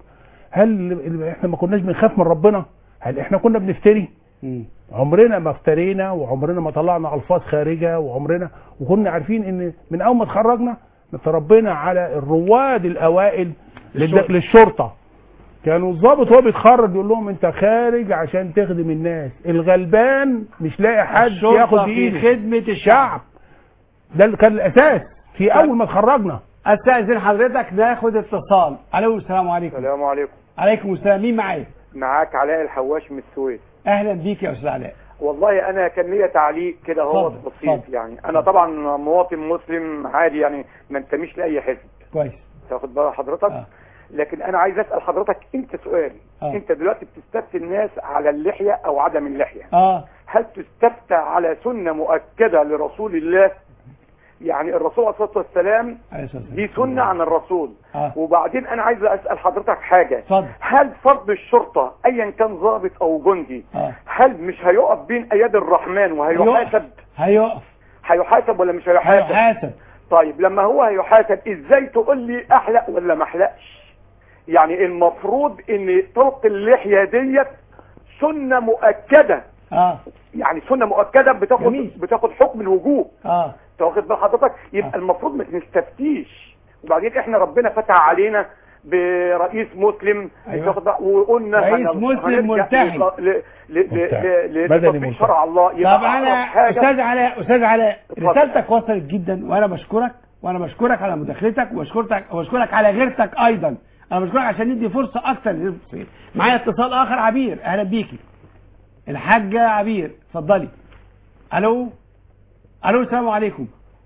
هل احنا ما كناش بنخاف من ربنا؟ هل احنا كنا بنفتري؟ مم. عمرنا ما افترينا، وعمرنا ما طلعنا الفاظ خارجه، وعمرنا وكنا عارفين ان من اول ما اتخرجنا تربينا على الرواد الاوائل للشرطه, للشرطة. كانوا الضابط وهو بيتخرج يقول لهم انت خارج عشان تخدم الناس، الغلبان مش لاقي حد ياخد بايده في خدمه الشعب. ده اللي كان الاساس في اول ما اتخرجنا. استاذن حضرتك ناخد اتصال. الو السلام عليكم. السلام عليكم. عليكم السلام. مين معايا؟ معاك علاء الحواش من السويس. اهلا بيك يا استاذ علاء. والله انا كان ليا تعليق كده هو بسيط. يعني انا طبعا مواطن مسلم عادي، يعني ما انتميش لاي حزب. كويس. تاخد بال حضرتك؟ آه. لكن انا عايز اسال حضرتك انت سؤال. آه. انت دلوقتي بتستفتي الناس على اللحيه او عدم اللحيه. اه هل تستفتى على سنه مؤكده لرسول الله؟ يعني الرسول عليه الصلاه والسلام دي سنه عن الرسول. آه. وبعدين انا عايز اسال حضرتك حاجه. فضل. هل فرد الشرطه ايا كان ضابط او جندي آه. هل مش هيقف بين ايادي الرحمن وهيحاسب؟ هيقف. هيحاسب ولا مش هيحاسب؟ هيحاسب. طيب لما هو هيحاسب ازاي تقول لي احلق ولا ما احلقش؟ يعني المفروض ان طلق اللحيه ديت سنه مؤكده. اه يعني سنه مؤكده بتاخد جميل. بتاخد حكم الوجوب. اه تاخد بال حضرتك؟ يبقى آه. المفروض ما نستفتيش. وبعدين احنا ربنا فتح علينا برئيس مسلم. أيوة. وقلنا رئيس مسلم ملتحي لتطبيق شرع الله. طب انا استاذ علاء استاذ علاء رسالتك وصلت جدا، وانا بشكرك وانا بشكرك على مداخلتك، وبشكرك وبشكرك على غيرتك ايضا. انا بشكرك عشان ندي فرصه اكتر للمصريين. معايا اتصال اخر. عبير، اهلا بيكي. الحاجه عبير اتفضلي. الو الو السلام عليكم.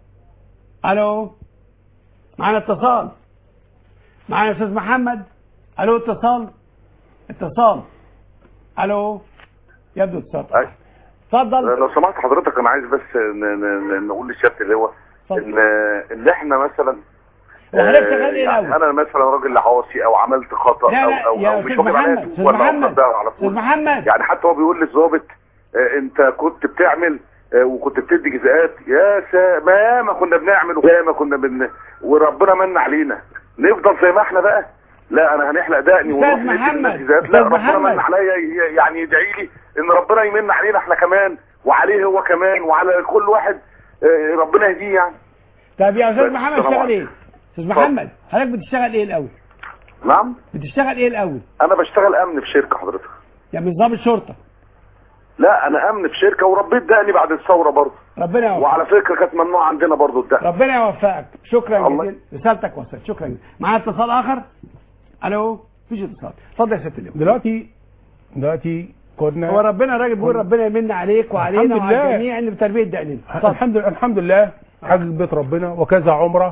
الو معانا اتصال. معانا استاذ محمد. الو اتصال اتصال الو يبدو اتصال. اتفضل. لو سمحت حضرتك انا عايز بس نقول للشباب اللي هو ان ان احنا مثلا وحضرتك شغال ايه الاول؟ انا مثلا راجل عاصي او عملت خطا لا لا او او, يا أو مش استاذ محمد. استاذ محمد استاذ محمد يعني حتى هو بيقول للظابط انت كنت بتعمل وكنت بتدي جزاءات. يا سا ما ياما كنا بنعمل وياما كنا بن وربنا من علينا. نفضل زي ما احنا بقى؟ لا انا هنحلق دقني ونروح ندي جزاءات. لا ربنا من عليا، يعني يدعي لي ان ربنا يمن علينا احنا كمان وعليه هو كمان وعلى كل واحد ربنا يهديه يعني. طب يا استاذ محمد اشتغل ايه؟ استاذ محمد حضرتك بتشتغل ايه الاول؟ نعم بتشتغل ايه الاول؟ انا بشتغل امن في شركه حضرتك. يعني مش ضابط شرطه؟ لا انا امن في شركه وربيت دقني بعد الثوره برضه. ربنا يوفقك. وعلى فكره كانت ممنوعه عندنا برضه الدقن. ربنا يوفقك. شكرا جزيلا. رسالتك وصلت. شكرا جزيلا. معانا اتصال اخر. الو مفيش اتصال. اتفضل يا ست اليوم. دلوقتي دلوقتي كنا هو ربنا الراجل بيقول ربنا يمن عليك وعلينا وعلى الجميع ان بتربيه دقنين. الحمد لله الحمد لله حج بيت ربنا وكذا عمره.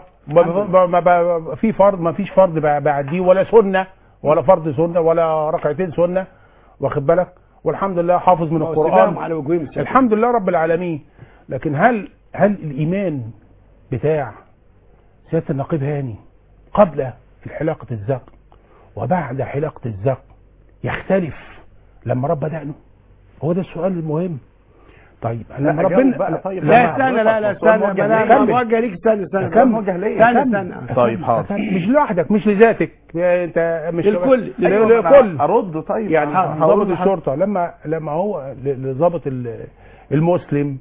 ما في فرض ما فيش فرض بعديه ولا سنه ولا فرض سنه ولا ركعتين سنه واخد بالك. والحمد لله حافظ من القرآن على وجوههم الحمد لله رب العالمين. لكن هل هل الإيمان بتاع سيادة النقيب هاني قبل في حلاقة الزق وبعد حلاقة الزق يختلف لما ربى دقنه؟ هو ده السؤال المهم. طيب لما ربنا بقى طيب لا استنى لا لا استنى انا موجه ليك استنى استنى موجه ليه استنى استنى طيب حاضر مش لوحدك مش لذاتك انت مش للكل للكل ارد طيب يعني ضابط الشرطه لما لما هو لضابط المسلم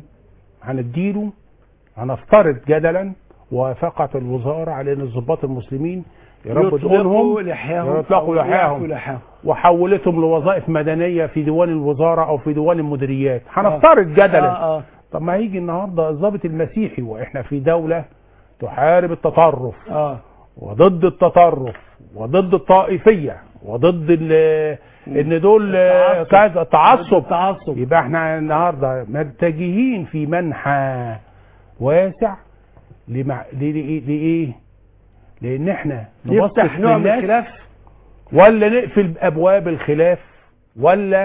هنديله هنفترض جدلا وافقت الوزاره على ان الضباط المسلمين يربوا دقونهم يطلقوا لحاهم وحولتهم لوظائف مدنيه في ديوان الوزاره او في ديوان المديريات هنفترض جدلا. آه آه. طب ما هيجي النهارده الضابط المسيحي واحنا في دوله تحارب التطرف آه. وضد التطرف وضد الطائفيه وضد ان دول كذا تعصب تعصب يبقى احنا النهارده متجهين في منحى واسع لمع... لايه؟ لان احنا نفتح نوع من الخلاف ولا نقفل ابواب الخلاف ولا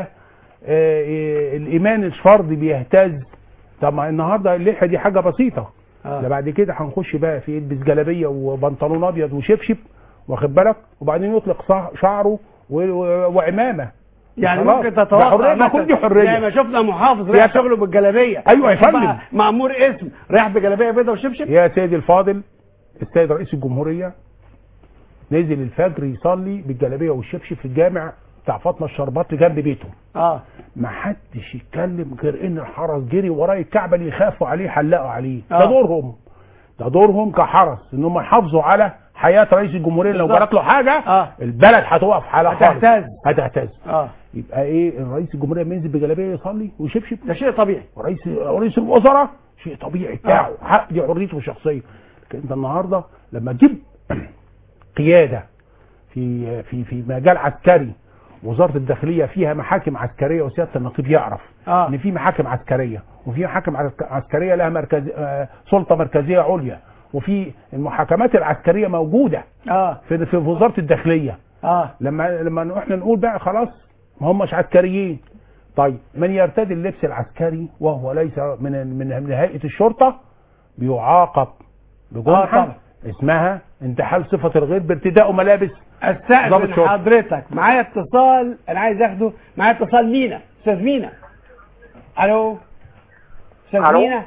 آه الايمان الفردي بيهتز. طب النهارده اللحيه دي حاجه بسيطه آه. ده بعد كده هنخش بقى في يلبس جلابيه وبنطلون ابيض وشبشب واخد بالك وبعدين يطلق شعره وعمامه يعني ممكن تتوقع ما كل دي حريه زي ما شفنا محافظ رايح شغله بالجلابيه. ايوه يا فندم مأمور اسم رايح بجلابيه بيضاء وشبشب. يا سيدي الفاضل السيد رئيس الجمهوريه نزل الفجر يصلي بالجلابيه والشبشب في الجامع بتاع فاطمه الشربات اللي جنب بيته. اه ما حدش يتكلم غير ان الحرس جري وراء الكعبه اللي يخافوا عليه حلقوا عليه. آه. ده دورهم ده دورهم كحرس ان هم يحافظوا على حياه رئيس الجمهوريه. لو جرت له حاجه آه. البلد هتقف حالها خالص هتهتز هتهتز. اه يبقى ايه رئيس الجمهوريه ينزل بجلابيه يصلي وشبشب؟ ده شيء طبيعي. ورئيس رئيس الوزراء شيء طبيعي بتاعه آه. حق دي حريته الشخصيه. لكن انت النهارده لما تجيب قياده في في في مجال عسكري وزاره الداخليه فيها محاكم عسكريه وسياده النقيب يعرف آه. ان في محاكم عسكريه وفي محاكم عسكريه لها مركز آه سلطه مركزيه عليا وفي المحاكمات العسكريه موجوده اه في في وزاره الداخليه. اه لما لما احنا نقول بقى خلاص ما هماش عسكريين. طيب من يرتدي اللبس العسكري وهو ليس من من, من هيئه الشرطه بيعاقب بجنحه آه اسمها انتحال صفه الغير بارتداء ملابس. استاذن حضرتك معايا اتصال انا عايز اخده. معايا اتصال مينا. استاذ مينا. الو استاذ مينا.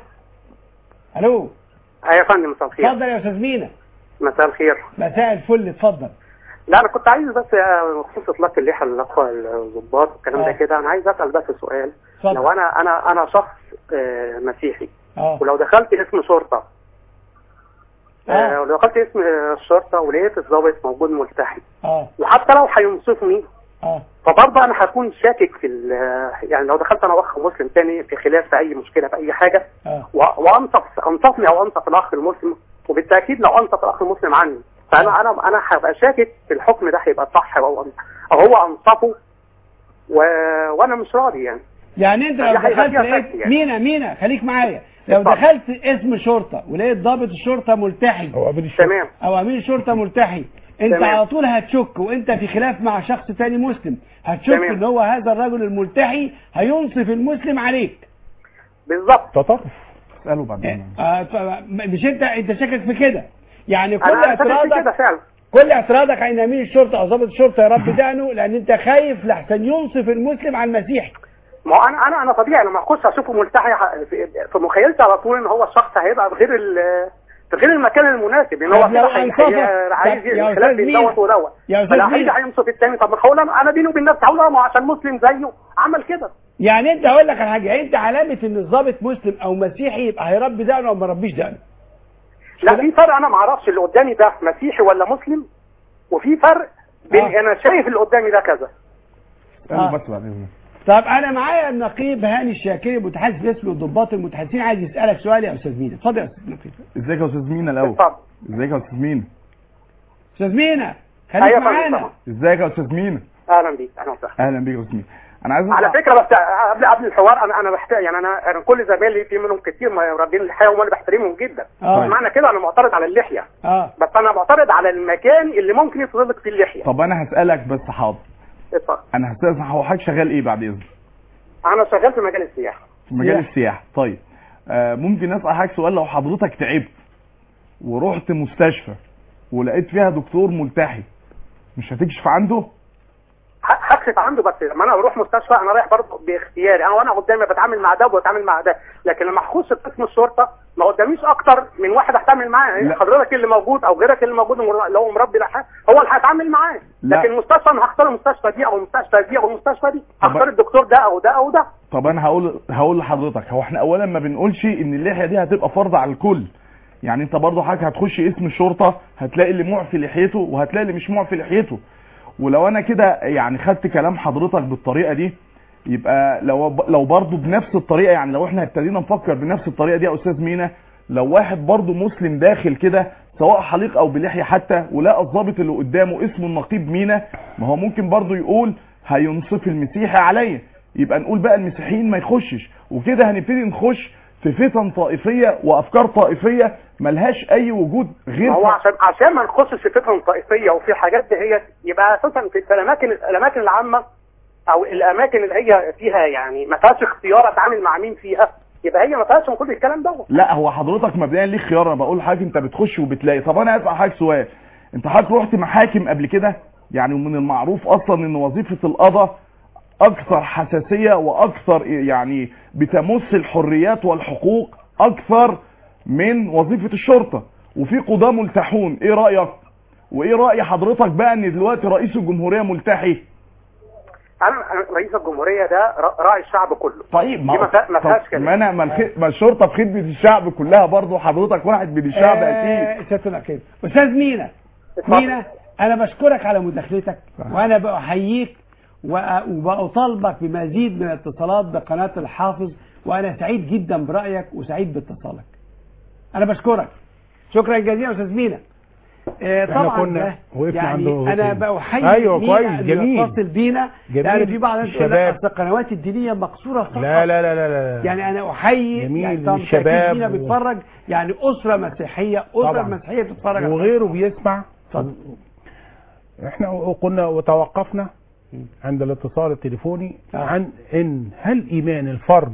الو ايوه يا فندم مساء الخير. اتفضل يا استاذ مينا. مساء الخير. مساء الفل اتفضل. لا انا كنت عايز بس بخصوص اطلاق اللحى للاخوه الضباط والكلام ده كده انا عايز اسال بس سؤال. فضل. لو انا انا انا شخص مسيحي آه. ولو دخلت اسم شرطه آه. ولو دخلت اسم الشرطه ولقيت الضابط موجود ملتحي اه وحتى لو هينصفني اه فبرضه انا هكون شاكك في يعني لو دخلت انا واخ مسلم تاني في خلاف في اي مشكله في اي حاجه آه. وانصف انصفني او انصف الاخ المسلم وبالتاكيد لو انصف الاخ المسلم عني فانا آه. انا انا هبقى شاكك في الحكم ده هيبقى صح او او هو انصفه و... وانا مش راضي يعني. يعني انت لو دخلت لقيت يعني. مينا مينا خليك معايا. لو دخلت اسم شرطه ولقيت ضابط الشرطه ملتحي او امين الشرطه تمام او امين الشرطه ملتحي انت تمام. على طول هتشك وانت في خلاف مع شخص تاني مسلم هتشك تمام. ان هو هذا الرجل الملتحي هينصف المسلم عليك بالظبط. تطرف اساله بعدين. آه مش انت انت شاكك في كده يعني كل اعتراضك كده فعلا كل اعتراضك عن امين الشرطه او ضابط الشرطه يا رب دقنه لان انت خايف لحسن ينصف المسلم على المسيحي. ما هو انا انا انا طبيعي لما اخش اشوفه ملتحي في مخيلتي على طول ان هو الشخص هيبقى غير في غير المكان المناسب ان هو عايز الخلاف بين دوت ودوت فلا هيجي هينصف الثاني. طب ما هقول انا بيني وبين نفسي هقول له عشان مسلم زيه عمل كده. يعني انت هقول لك على حاجه انت علامه ان الضابط مسلم او مسيحي يبقى هيربي دقنه او ما يربيش دقنه. لا في فرق انا ما اعرفش اللي قدامي ده مسيحي ولا مسلم وفي فرق بين آه. انا شايف اللي قدامي ده كذا. آه. بس بعدين طب انا معايا النقيب هاني الشاكري متحدث باسم الضباط المتحدثين عايز يسالك سؤال يا استاذ مينا. اتفضل يا استاذ نقيب. ازيك يا استاذ مينا الاول؟ اتفضل. ازيك يا استاذ مينا؟ استاذ مينا خليك معانا. ازيك يا استاذ مينا؟ اهلا بيك. اهلا وسهلا. اهلا بيك يا استاذ مينا. انا عايز على فكره بس قبل قبل الحوار انا انا بحتاج يعني انا انا كل زمايلي في منهم كتير رابين اللحيه وانا بحترمهم جدا. آه. معنى كده انا معترض على اللحيه. اه بس انا معترض على المكان اللي ممكن يصدق فيه اللحيه. طب انا هسالك بس حاضر. اتفضل. انا هسالك هو حضرتك شغال ايه بعد اذنك؟ انا شغال في مجال السياحه. في مجال السياحه. طيب آه ممكن اسال حضرتك سؤال؟ لو حضرتك تعبت ورحت مستشفى ولقيت فيها دكتور ملتحي مش هتكشف عنده؟ اكشف عنده، بس لما انا بروح مستشفى انا رايح برضه باختياري، انا وانا قدامي بتعامل مع ده وبتعامل مع ده، لكن لما اخش قسم الشرطه ما قداميش اكتر من واحد هتعامل معاه، حضرتك اللي موجود او غيرك اللي موجود لو مربي لحاجه هو اللي هيتعامل معاه، لكن مستشفى انا هختار المستشفى دي او المستشفى دي او المستشفى دي، هختار الدكتور ده او ده او ده. طب انا هقول هقول لحضرتك، هو احنا اولا ما بنقولش ان اللحيه دي هتبقى فرض على الكل، يعني انت برضو حضرتك هتخش اسم الشرطه هتلاقي اللي معفي لحيته وهتلاقي اللي مش معفي لحيته، ولو انا كده يعني خدت كلام حضرتك بالطريقه دي يبقى لو لو برضو بنفس الطريقه، يعني لو احنا ابتدينا نفكر بنفس الطريقه دي يا استاذ مينا، لو واحد برضو مسلم داخل كده سواء حليق او بلحيه حتى ولقى الضابط اللي قدامه اسمه النقيب مينا، ما هو ممكن برضو يقول هينصف المسيحي عليا، يبقى نقول بقى المسيحيين ما يخشش، وكده هنبتدي نخش في فتن طائفيه وافكار طائفيه ملهاش اي وجود غير هو عشان عشان ما نخشش في فتن طائفيه وفي حاجات دي، هي يبقى اساسا في الاماكن الاماكن العامه او الاماكن اللي هي فيها يعني ما فيهاش اختيار اتعامل مع مين فيها، يبقى هي ما فيهاش من كل الكلام دوت. لا هو حضرتك مبدئيا ليه خيار، انا بقول لحضرتك انت بتخش وبتلاقي. طب انا اسال حضرتك سؤال، انت حضرتك رحت محاكم قبل كده؟ يعني من المعروف اصلا ان وظيفه القضاء اكثر حساسيه واكثر يعني بتمس الحريات والحقوق اكثر من وظيفه الشرطه، وفي قضاه ملتحون، ايه رايك؟ وايه راي حضرتك بقى ان دلوقتي رئيس الجمهوريه ملتحي؟ انا رئيس الجمهوريه ده راعي الشعب كله. طيب ما ما فيهاش كلام. ما انا ما, الخ... ما الشرطه في خدمه الشعب كلها برضه، حضرتك واحد من الشعب اكيد. سياده النقيب استاذ مينا، مينا انا بشكرك على مداخلتك وانا بحييك وبطالبك بمزيد من الاتصالات بقناه الحافظ، وانا سعيد جدا برايك وسعيد باتصالك. انا بشكرك شكرا جزيلا استاذ مينا. آه طبعا كنا يعني انا بحيي ايوه كويس جميل يتصل بينا، يعني في بعض الناس يقول لك القنوات الدينيه مقصوره فقط. لا لا لا لا لا يعني انا احيي جميل يعني الشباب و... بيتفرج، يعني اسره مسيحيه اسره طبعا. مسيحيه بتتفرج وغيره بيسمع. اتفضل. احنا كنا وتوقفنا عند الاتصال التليفوني آه. عن ان هل ايمان الفرد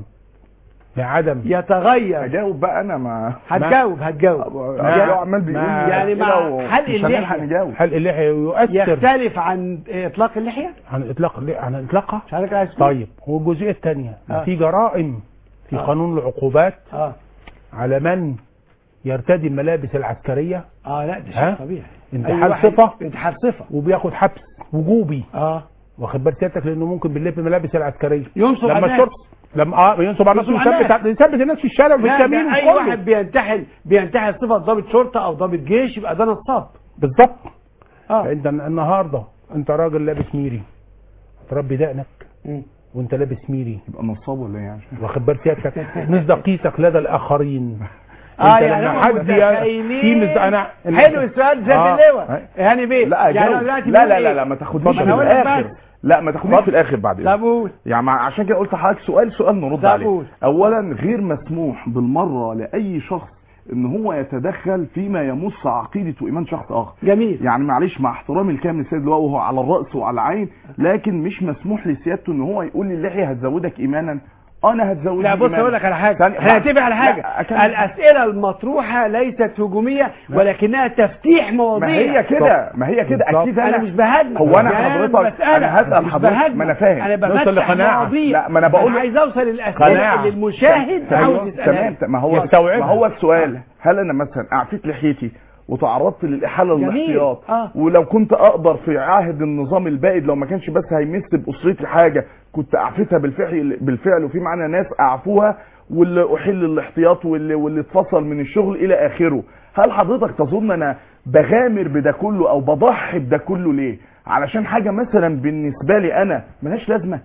بعدم يتغير. هجاوب بقى انا ما هتجاوب هتجاوب عمال بيقول يعني مع حلق اللحيه حلق اللحيه يؤثر يختلف عن اطلاق اللحيه عن اطلاق عن اطلاقها. عايز طيب والجزئيه الثانيه آه. في جرائم في آه. قانون العقوبات آه. على من يرتدي الملابس العسكريه. اه لا ده شيء طبيعي، انتحال صفه انتحال صفه وبياخد حبس وجوبي. اه واخد بال سيادتك لانه ممكن باللبس الملابس العسكريه ينصب لما الشرطه لما اه ينصب على نفسه يثبت يثبت الناس في الشارع بالكمين. اي واحد بينتحل بينتحل صفه ضابط شرطه او ضابط جيش يبقى ده نصاب بالظبط. اه فانت النهارده انت راجل لابس ميري تربي دقنك وانت لابس ميري يبقى نصاب ولا ايه؟ واخد بال سيادتك مصداقيتك لدى الاخرين. اه يعني حد في مز... انا حلو السؤال زي آه. اللواء يعني بيه لا يعني لا لا لا, لا لا ما تاخدنيش في الاخر، لا ما تاخدنيش في الاخر بعد اذنك. يعني عشان كده قلت لحضرتك سؤال سؤال نرد عليه. اولا غير مسموح بالمره لاي شخص ان هو يتدخل فيما يمس عقيده وايمان شخص اخر. جميل. يعني معلش مع احترامي الكامل للسيد اللواء وهو على الراس وعلى العين، لكن مش مسموح لسيادته ان هو يقول لي اللحيه هتزودك ايمانا، انا هتزود. لا بص اقول لك على حاجه، احنا هنتفق على حاجه، الاسئله المطروحه ليست هجوميه ولكنها تفتيح مواضيع. ما هي كده ما هي كده اكيد. انا مش بهاجمك، هو انا حضرتك انا هسال حضرتك، ما انا فاهم، انا بفتح مواضيع. لا ما انا بقول انا عايز اوصل الاسئله للمشاهد عاوز يسالها. تمام. ما هو ما هو السؤال، هل انا مثلا اعفيت لحيتي وتعرضت للاحاله والاحتياط آه. ولو كنت اقدر في عهد النظام البائد لو ما كانش بس هيمس باسرتي حاجه كنت اعفتها بالفعل بالفعل وفي معانا ناس اعفوها واللي احل الاحتياط واللي واللي اتفصل من الشغل الى اخره. هل حضرتك تظن انا بغامر بده كله او بضحي بده كله ليه؟ علشان حاجه مثلا بالنسبه لي انا ملهاش لازمه؟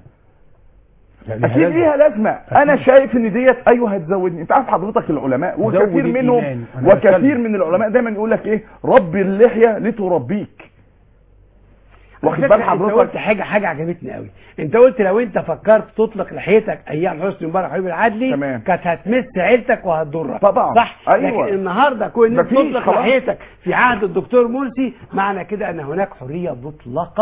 اكيد ليها لازمه. انا شايف ان ديت ايوه هتزودني. انت عارف حضرتك العلماء وكثير منهم وكثير من العلماء دايما يقول لك ايه؟ ربي اللحيه لتربيك. واخد بال حضرتك؟ انت قلت حاجه حاجه عجبتني قوي. انت قلت لو انت فكرت تطلق لحيتك ايام حسني مبارك حبيب العدلي كانت هتمس عيلتك وهتضرك. طبعا صح. أيوة. لكن النهارده كون انت تطلق لحيتك في عهد الدكتور مرسي معنى كده ان هناك حريه مطلقه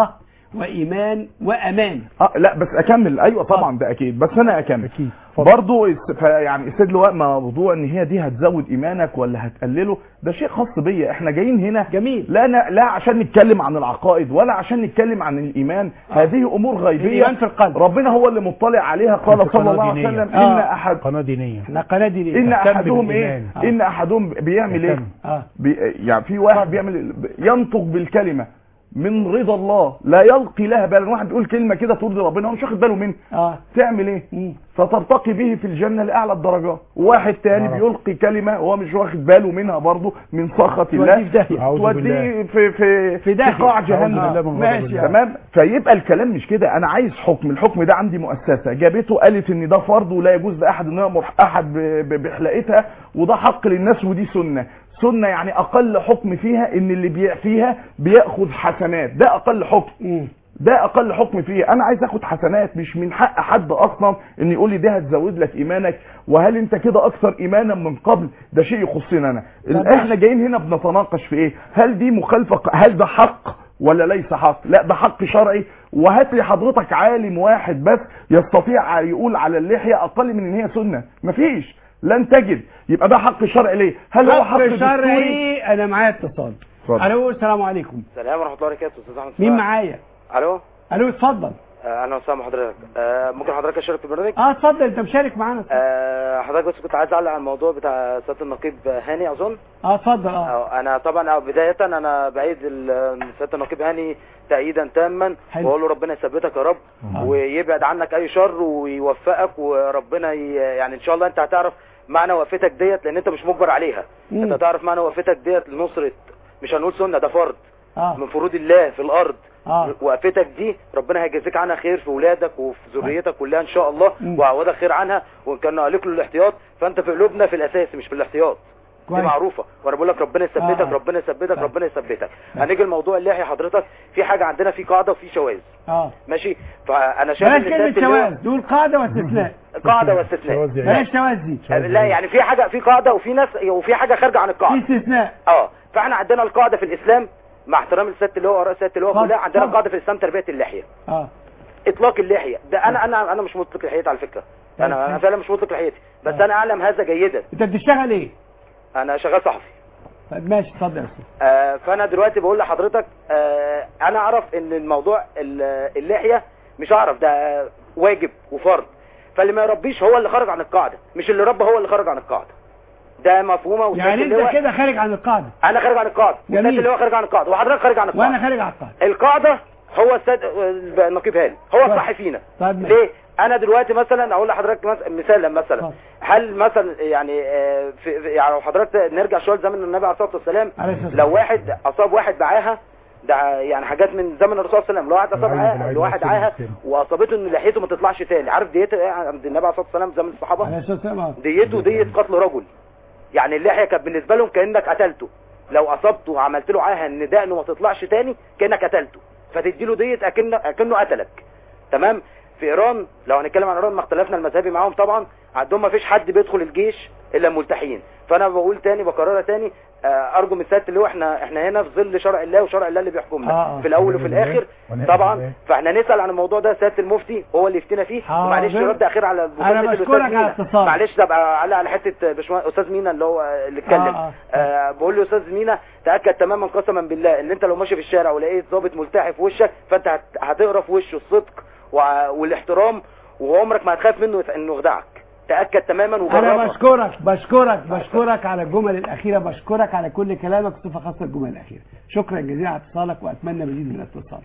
وايمان وامان. اه لا بس اكمل. ايوه طبعا ده اكيد، بس انا اكمل اكيد برضه. يعني استاذ لواء موضوع ان هي دي هتزود ايمانك ولا هتقلله، ده شيء خاص بيا. احنا جايين هنا جميل لا لا عشان نتكلم عن العقائد ولا عشان نتكلم عن الايمان. آه. هذه امور غيبيه في القلب. ربنا هو اللي مطلع عليها. قال صلى الله عليه وسلم آه. ان احد قناه دينيه احنا قناه دينيه ان احدهم ايه آه. ان احدهم بيعمل ايه آه. بي يعني في واحد بيعمل ينطق بالكلمه من رضا الله لا يلقي لها بالا. واحد بيقول كلمه كده ترضي ربنا هو مش واخد باله منها. اه تعمل ايه؟ مم. فترتقي به في الجنه لاعلى الدرجات. وواحد تاني بيلقي كلمه وهو مش واخد باله منها برضه من سخط الله، توديه في في في, في قاع جهنم. ماشي تمام. فيبقى الكلام مش كده. انا عايز حكم. الحكم ده عندي مؤسسه جابته قالت ان ده فرض ولا يجوز لاحد ان يامر احد بحلقتها، وده حق للناس ودي سنه. سنة يعني اقل حكم فيها ان اللي بيع فيها بياخد حسنات. ده اقل حكم. ده اقل حكم فيها. انا عايز اخد حسنات. مش من حق حد اصلا ان يقول لي ده هتزود لك ايمانك وهل انت كده اكثر ايمانا من قبل. ده شيء يخصنا انا. احنا جايين هنا بنتناقش في ايه؟ هل دي مخالفة؟ هل ده حق ولا ليس حق؟ لا ده حق شرعي. وهات لي حضرتك عالم واحد بس يستطيع يقول على اللحية اقل من ان هي سنة. مفيش، لن تجد. يبقى ده حق شرعي ليه؟ هل هو حق شرعي؟ انا معايا اتصال. الو السلام عليكم. السلام ورحمه الله وبركاته. استاذ احمد مين معايا؟ الو الو اتفضل. آه انا اسامه حضرتك. آه ممكن حضرتك اشارك في البرنامج؟ اه اتفضل انت مشارك معانا. آه حضرتك بس كنت عايز اعلق على الموضوع بتاع سياده النقيب هاني اظن. اه اتفضل. اه, آه انا طبعا بدايه انا بعيد سياده النقيب هاني تأييدا تاما واقول له ربنا يثبتك يا رب آه. ويبعد عنك اي شر ويوفقك وربنا ي... يعني ان شاء الله انت هتعرف معنى وقفتك ديت لان انت مش مجبر عليها. مم. انت تعرف معنى وقفتك ديت لنصرة مش هنقول سنة ده فرض آه. من فروض الله في الارض. آه. وقفتك دي ربنا هيجازيك عنها خير في ولادك وفي ذريتك كلها ان شاء الله وعوضك خير عنها. وان كان قالك له الاحتياط فانت في قلوبنا في الاساس مش في الاحتياط. دي معروفه وانا بقول لك ربنا يثبتك آه. ربنا يثبتك آه. ربنا يثبتك. هنيجي الموضوع اللحيه حضرتك في حاجه عندنا في قاعده وفي شواذ. اه ماشي. فانا شايف ان كلمه شواذ دول قاعده واستثناء. قاعده واستثناء بلاش شواذ دي. لا يعني في حاجه في قاعده وفي ناس وفي حاجه خارجه عن القاعده. في استثناء. اه فاحنا عندنا القاعده في الاسلام مع احترام السياده اللي هو اراء السياده اللي هو كلها. عندنا قاعده في الاسلام تربيه اللحيه. اه اطلاق اللحيه ده انا انا انا مش مطلق لحيتي على فكره. انا انا فعلا مش مطلق لحيتي بس انا اعلم هذا جيدا. انت بتشتغل ايه؟ انا شغال صحفي. طيب ماشي اتفضل يا استاذ. آه فانا دلوقتي بقول لحضرتك آه انا اعرف ان الموضوع اللحيه مش اعرف ده واجب وفرض. فاللي ما يربيش هو اللي خرج عن القاعده مش اللي ربى هو اللي خرج عن القاعده. ده مفهومه. يعني انت كده خارج عن القاعده. انا خارج عن القاعده والناس اللي هو خارج عن القاعده وحضرتك خارج عن القاعده وانا خارج عن القاعده. القاعده هو السيد النقيب هاني هو الصح فينا. طيب ليه؟ انا دلوقتي مثلا اقول لحضرتك مثلا مثلا هل مثلا يعني في يعني لو حضرتك نرجع شويه لزمن النبي عليه الصلاه والسلام لو واحد اصاب واحد بعاها ده يعني حاجات من زمن الرسول صلى الله عليه وسلم. لو واحد اصاب عاهه لو واحد عاهه واصابته ان لحيته ما تطلعش تاني عارف ديته ايه عند النبي عليه الصلاه والسلام زمن الصحابه؟ ديته دية قتل رجل. يعني اللحيه كانت بالنسبه لهم كانك قتلته. لو اصبته وعملت له عاهه ان دقنه ما تطلعش تاني كانك قتلته فتدي له دية اكنه اكنه قتلك. تمام. في ايران لو هنتكلم عن ايران ما اختلفنا المذهبي معاهم طبعا عندهم ما فيش حد بيدخل الجيش الا ملتحيين. فانا بقول تاني بكررها تاني ارجو من سياده اللي هو احنا احنا هنا في ظل شرع الله وشرع الله اللي بيحكمنا آه في الاول وفي الاخر طبعا. فاحنا نسال عن الموضوع ده سياده المفتي هو اللي يفتينا فيه. ومعلش رد اخير على انا بشكرك على الاتصال. معلش ده ابقى على على حته باشمهندس استاذ مينا اللي هو اللي اتكلم. آه آه. آه بقول له استاذ مينا تاكد تماما قسما بالله ان انت لو ماشي في الشارع ولقيت ضابط ملتحي في وشك فانت هتقرا في وشه الصدق والاحترام وعمرك ما هتخاف منه انه يخدعك. تأكد تماما وجربها. انا بشكرك بشكرك بشكرك على الجمل الاخيره. بشكرك على كل كلامك بصفه خاصه الجمل الاخيره. شكرا جزيلا على اتصالك واتمنى مزيد من الاتصال.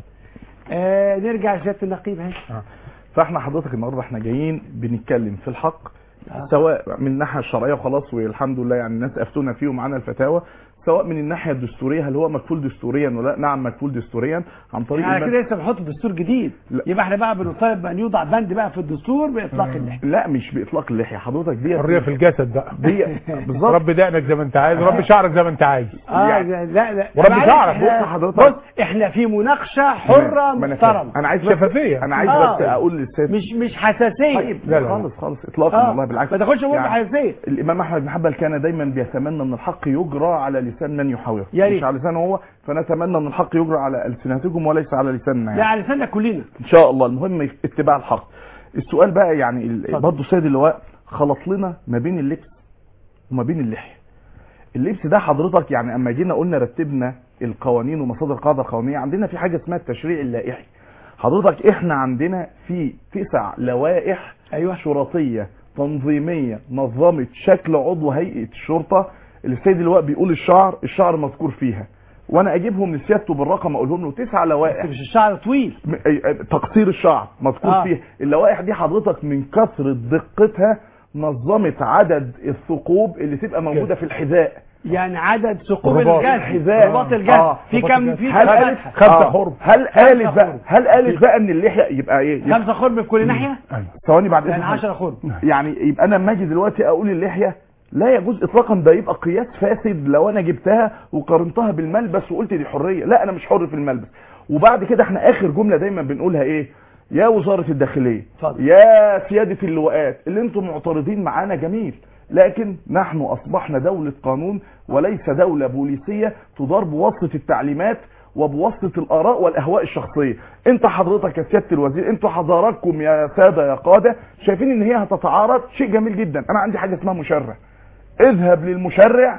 آه نرجع لسياده النقيب اهي. آه. فاحنا حضرتك النهارده احنا جايين بنتكلم في الحق آه. سواء من الناحيه الشرعيه وخلاص والحمد لله يعني الناس افتونا فيه ومعانا الفتاوى سواء من الناحيه الدستوريه هل هو مكفول دستوريا ولا نعم مكفول دستوريا عن طريق يعني كده لسه بنحط دستور جديد. لا. يبقى احنا بقى بنطالب بان يوضع بند بقى في الدستور باطلاق اللحيه. لا مش باطلاق اللحيه حضرتك دي حريه في الجسد بقى دي بالظبط. رب دقنك زي ما انت عايز رب شعرك زي ما انت عايز. اه يعني لا لا ورب شعرك. بص حضرتك بص احنا في مناقشه حره محترمه. انا عايز شفافيه. انا عايز آه. بس اقول للسيد مش مش حساسيه. طيب لا لا خالص خالص اطلاقا آه. والله بالعكس ما تاخدش امور يعني حساسيه. الامام احمد بن حنبل كان دايما بيتمنى ان الحق يجرى على لسان من يحاوره يعني مش على لسانه هو، فنتمنى ان الحق يجرى على السنتكم وليس على لساننا يعني. لا على لساننا كلنا ان شاء الله. المهم اتباع الحق. السؤال بقى يعني برضه السيد اللواء خلط لنا ما بين اللبس وما بين اللحيه. اللبس ده حضرتك يعني اما جينا قلنا رتبنا القوانين ومصادر القاعده القانونيه، عندنا في حاجه اسمها التشريع اللائحي. حضرتك احنا عندنا في تسع لوائح ايوه شرطيه تنظيميه نظمت شكل عضو هيئه الشرطه. السيد اللواء بيقول الشعر، الشعر مذكور فيها، وانا اجيبهم لسيادته بالرقم اقولهم له تسع لوائح. مش الشعر طويل، تقصير الشعر مذكور آه. فيها. اللوائح دي حضرتك من كثره دقتها نظمت عدد الثقوب اللي تبقى موجوده في الحذاء، يعني عدد ثقوب الجزم، رباط الجزم آه. في كم في هل قالت خمسه خرم؟ هل قالت بقى هل قالت بقى ان اللحيه يبقى ايه؟ خمسه خرم في كل ناحيه؟ ثواني بعد يعني عشرة خرم. يعني يبقى انا لما اجي دلوقتي اقول اللحيه لا يجوز اطلاقا، ده يبقى قياس فاسد لو انا جبتها وقارنتها بالملبس وقلت دي حريه. لا انا مش حر في الملبس. وبعد كده احنا اخر جمله دايما بنقولها ايه؟ يا وزاره الداخليه فضل. يا سياده اللواءات اللي انتم معترضين معانا جميل، لكن نحن اصبحنا دوله قانون وليس دوله بوليسيه تدار بواسطه التعليمات وبواسطه الاراء والاهواء الشخصيه. انت حضرتك يا سياده الوزير، انتوا حضراتكم يا ساده يا قاده شايفين ان هي هتتعارض، شيء جميل جدا. انا عندي حاجه اسمها مشرع، اذهب للمشرع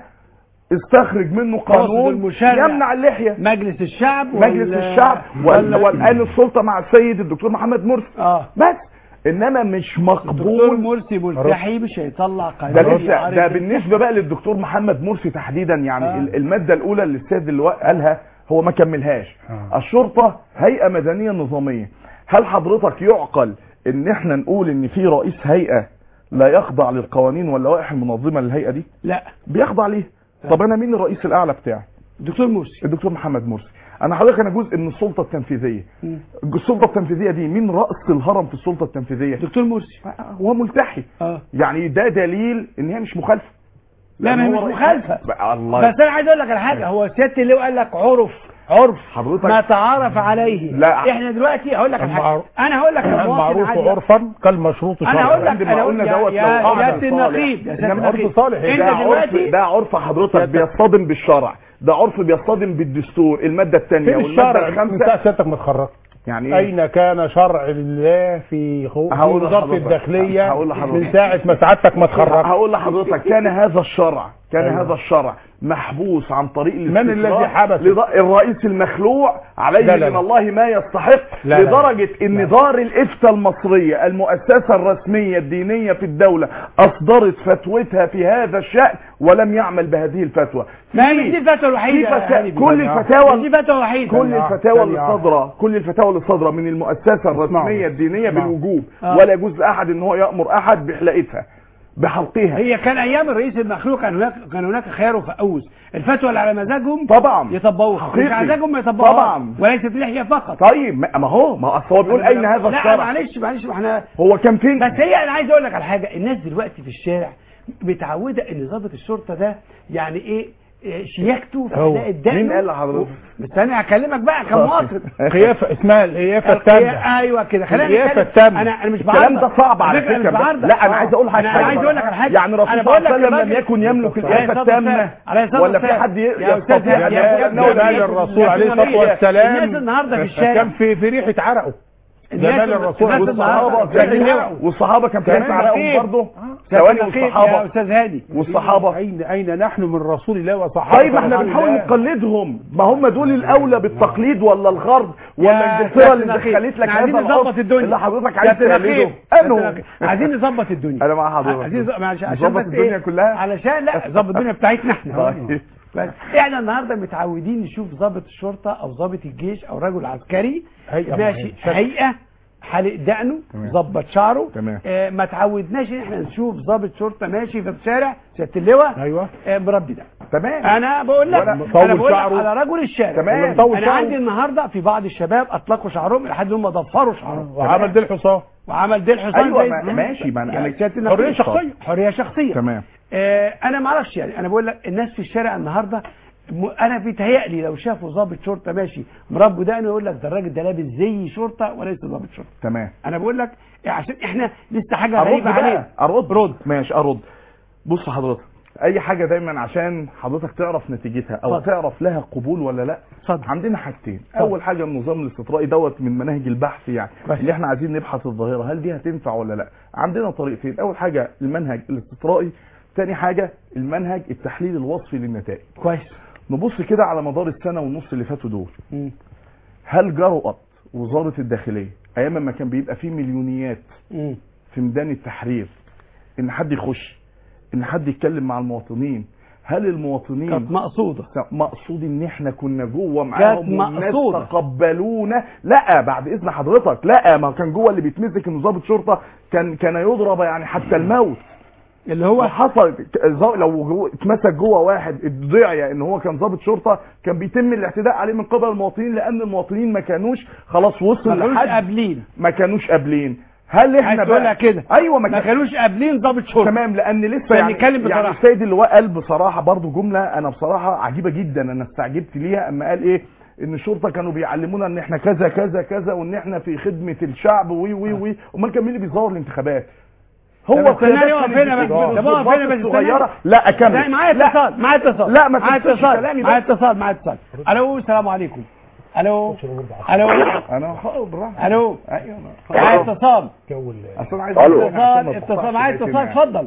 استخرج منه قانون يمنع اللحيه. مجلس الشعب مجلس الشعب والان السلطه مع السيد الدكتور محمد مرسي اه بس. انما مش مقبول الدكتور مرسي ملتحي مش هيطلع قانون. ده, ده بالنسبه بقى للدكتور محمد مرسي تحديدا يعني آه. الماده الاولى اللي السيد اللواء قالها هو ما كملهاش. آه. الشرطه هيئه مدنيه نظاميه. هل حضرتك يعقل ان احنا نقول ان في رئيس هيئه لا يخضع للقوانين واللوائح المنظمه للهيئه دي؟ لا بيخضع ليه. طب انا مين الرئيس الاعلى بتاعي؟ الدكتور مرسي. الدكتور محمد مرسي. انا حضرتك انا جزء من السلطه التنفيذيه. م. السلطه التنفيذيه دي مين راس الهرم في السلطه التنفيذيه؟ الدكتور مرسي. هو ملتحي. اه يعني ده دليل ان هي مش مخالفه. لا ما هي مش مخالفه. الله. بس انا عايز اقول لك على حاجه، هو سياده اللي قال لك عرف عرف حضرتك ما تعارف عليه. لا احنا دلوقتي هقول لك على حاجه، انا هقول لك المعروف عرفا كالمشروط شرعا. انا هقول لك انا قلنا دوت يا سياده النقيب يا سياده النقيب صالح. انت دلوقتي ده عرف حضرتك بيصطدم بالشرع، ده عرف بيصطدم بالدستور الماده الثانيه والماده الخامسه. انت سيادتك متخرج يعني اين كان شرع الله في وزاره الداخليه من ساعه ما سعادتك ما اتخرجت؟ هقول لحضرتك كان هذا الشرع كان أيوة. هذا الشرع محبوس عن طريق من الذي حبس؟ الرئيس المخلوع عليه لا لا من الله ما يستحق. لا لدرجه لا ان لا. دار الافتاء المصريه المؤسسه الرسميه الدينيه في الدوله اصدرت فتوتها في هذا الشان ولم يعمل بهذه الفتوى. ما هي دي الفتوى الوحيده. فتا... كل الفتاوى دي فتوى وحيده. كل الفتاوى اللي صادره كل الفتاوى اللي صادره من المؤسسه الرسميه الدينيه بالوجوب، آه. ولا يجوز لاحد ان هو يامر احد بحلقتها بحلقها. هي كان ايام الرئيس المخلوق كان هناك كان هناك خيار وفؤوس، الفتوى اللي على مزاجهم طبعا يطبقوها، مش على مزاجهم ما يطبقوها طبعا، وليست اللحيه فقط. طيب ما هو ما اصل هو بيقول اين هذا الشرع. لا معلش معلش احنا هو كان فين؟ بس هي انا عايز اقول لك على حاجه، الناس دلوقتي في الشارع متعوده ان ضابط الشرطه ده يعني ايه شياكته في اداء الدم. مين قال لحضرتك؟ مستني هكلمك بقى كمواطن. قيافه اسمها القيافه التامه. ايوه كده خلينا القيافه التامه. انا انا مش بعرض الكلام ده صعب على فكره. لا انا عايز اقول حاجه انا عايز اقول لك على حاجه يعني الرسول صلى الله عليه وسلم لم يكن يملك القيافه التامه ولا في حد يستطيع ان جمال الرسول عليه الصلاه والسلام الناس النهارده في الشارع كان في في ريحه عرقه. جمال الرسول والصحابه والصحابه كان في عرقهم برضه. ثواني والصحابه يا استاذ هادي والصحابه اين اين نحن من رسول الله وصحابه؟ طيب ما احنا بنحاول نقلدهم، ما هم دول الاولى بالتقليد ولا الغرب ولا انجلترا اللي دخلت لك هذا العرف اللي حضرتك عايز تقلده؟ انا عايزين نظبط الدنيا. انا مع حضرتك عايزين عشان نظبط الدنيا كلها علشان لا نظبط الدنيا بتاعتنا احنا. بس احنا النهارده متعودين نشوف ضابط الشرطه او ضابط الجيش او رجل عسكري ماشي هيئه حالق دقنه ظبط شعره. آه ما تعودناش ان احنا نشوف ضابط شرطه ماشي في الشارع سياده اللواء ايوه آه مربي ده. تمام. انا بقول لك انا بقول لك على رجل الشارع. تمام. انا عندي النهارده في بعض الشباب اطلقوا شعرهم لحد هم ضفروا شعرهم وعمل ديل حصان وعمل ديل حصان. ايوه ما ماشي ما انا يعني حريه شخصيه حريه شخصيه. تمام. آه انا ما اعرفش يعني انا بقول لك الناس في الشارع النهارده انا بيتهيألي لو شافوا ضابط شرطه ماشي مربي دقنه يقول لك ده الراجل ده لابس زي شرطه وليس ضابط شرطه. تمام. انا بقول لك عشان احنا لسه حاجه غريبه علينا. ارد رد ماشي ارد. بص حضرتك اي حاجه دايما عشان حضرتك تعرف نتيجتها او فضل. تعرف لها قبول ولا لا. فضل. عندنا حاجتين. فضل. اول حاجه النظام الاستطرائي دوت من مناهج البحث، يعني بس. اللي احنا عايزين نبحث الظاهره هل دي هتنفع ولا لا. عندنا طريقتين، اول حاجه المنهج الاستطرائي، ثاني حاجه المنهج التحليل الوصفي للنتائج. كويس. نبص كده على مدار السنه ونص اللي فاتوا دول، م. هل جرأت وزاره الداخليه ايام ما كان بيبقى فيه مليونيات م. في ميدان التحرير ان حد يخش، ان حد يتكلم مع المواطنين؟ هل المواطنين كانت مقصوده؟ مقصود ان احنا كنا جوه معاهم والناس تقبلونا؟ لا بعد اذن حضرتك، لا ما كان جوه اللي بيتمسك ان ضابط شرطه كان كان يضرب يعني حتى الموت. اللي هو حصل لو اتمسك جوه واحد ادعي ان هو كان ضابط شرطه كان بيتم الاعتداء عليه من قبل المواطنين، لان المواطنين ما كانوش خلاص وصلوا لحد قابلين، ما كانوش قابلين. هل احنا بقى كده؟ ايوه ما كانوش قابلين ضابط شرطه. تمام، لان لسه يعني, يعني السيد اللواء قال بصراحه برضو جمله انا بصراحه عجيبه جدا، انا استعجبت ليها اما قال ايه؟ ان الشرطه كانوا بيعلمونا ان احنا كذا كذا كذا وان احنا في خدمه الشعب وي وي وي. امال كان مين اللي بيزور الانتخابات؟ هو استناني واقف هنا بس، طب واقف هنا بس صغيره. لا اكمل، معايا اتصال، معايا اتصال، لا ما معايا اتصال، معايا اتصال، معايا اتصال. الو السلام عليكم. الو الو انا بالراحه. الو معايا اتصال. اصل عايز اتصال اتصال معايا اتصال. اتفضل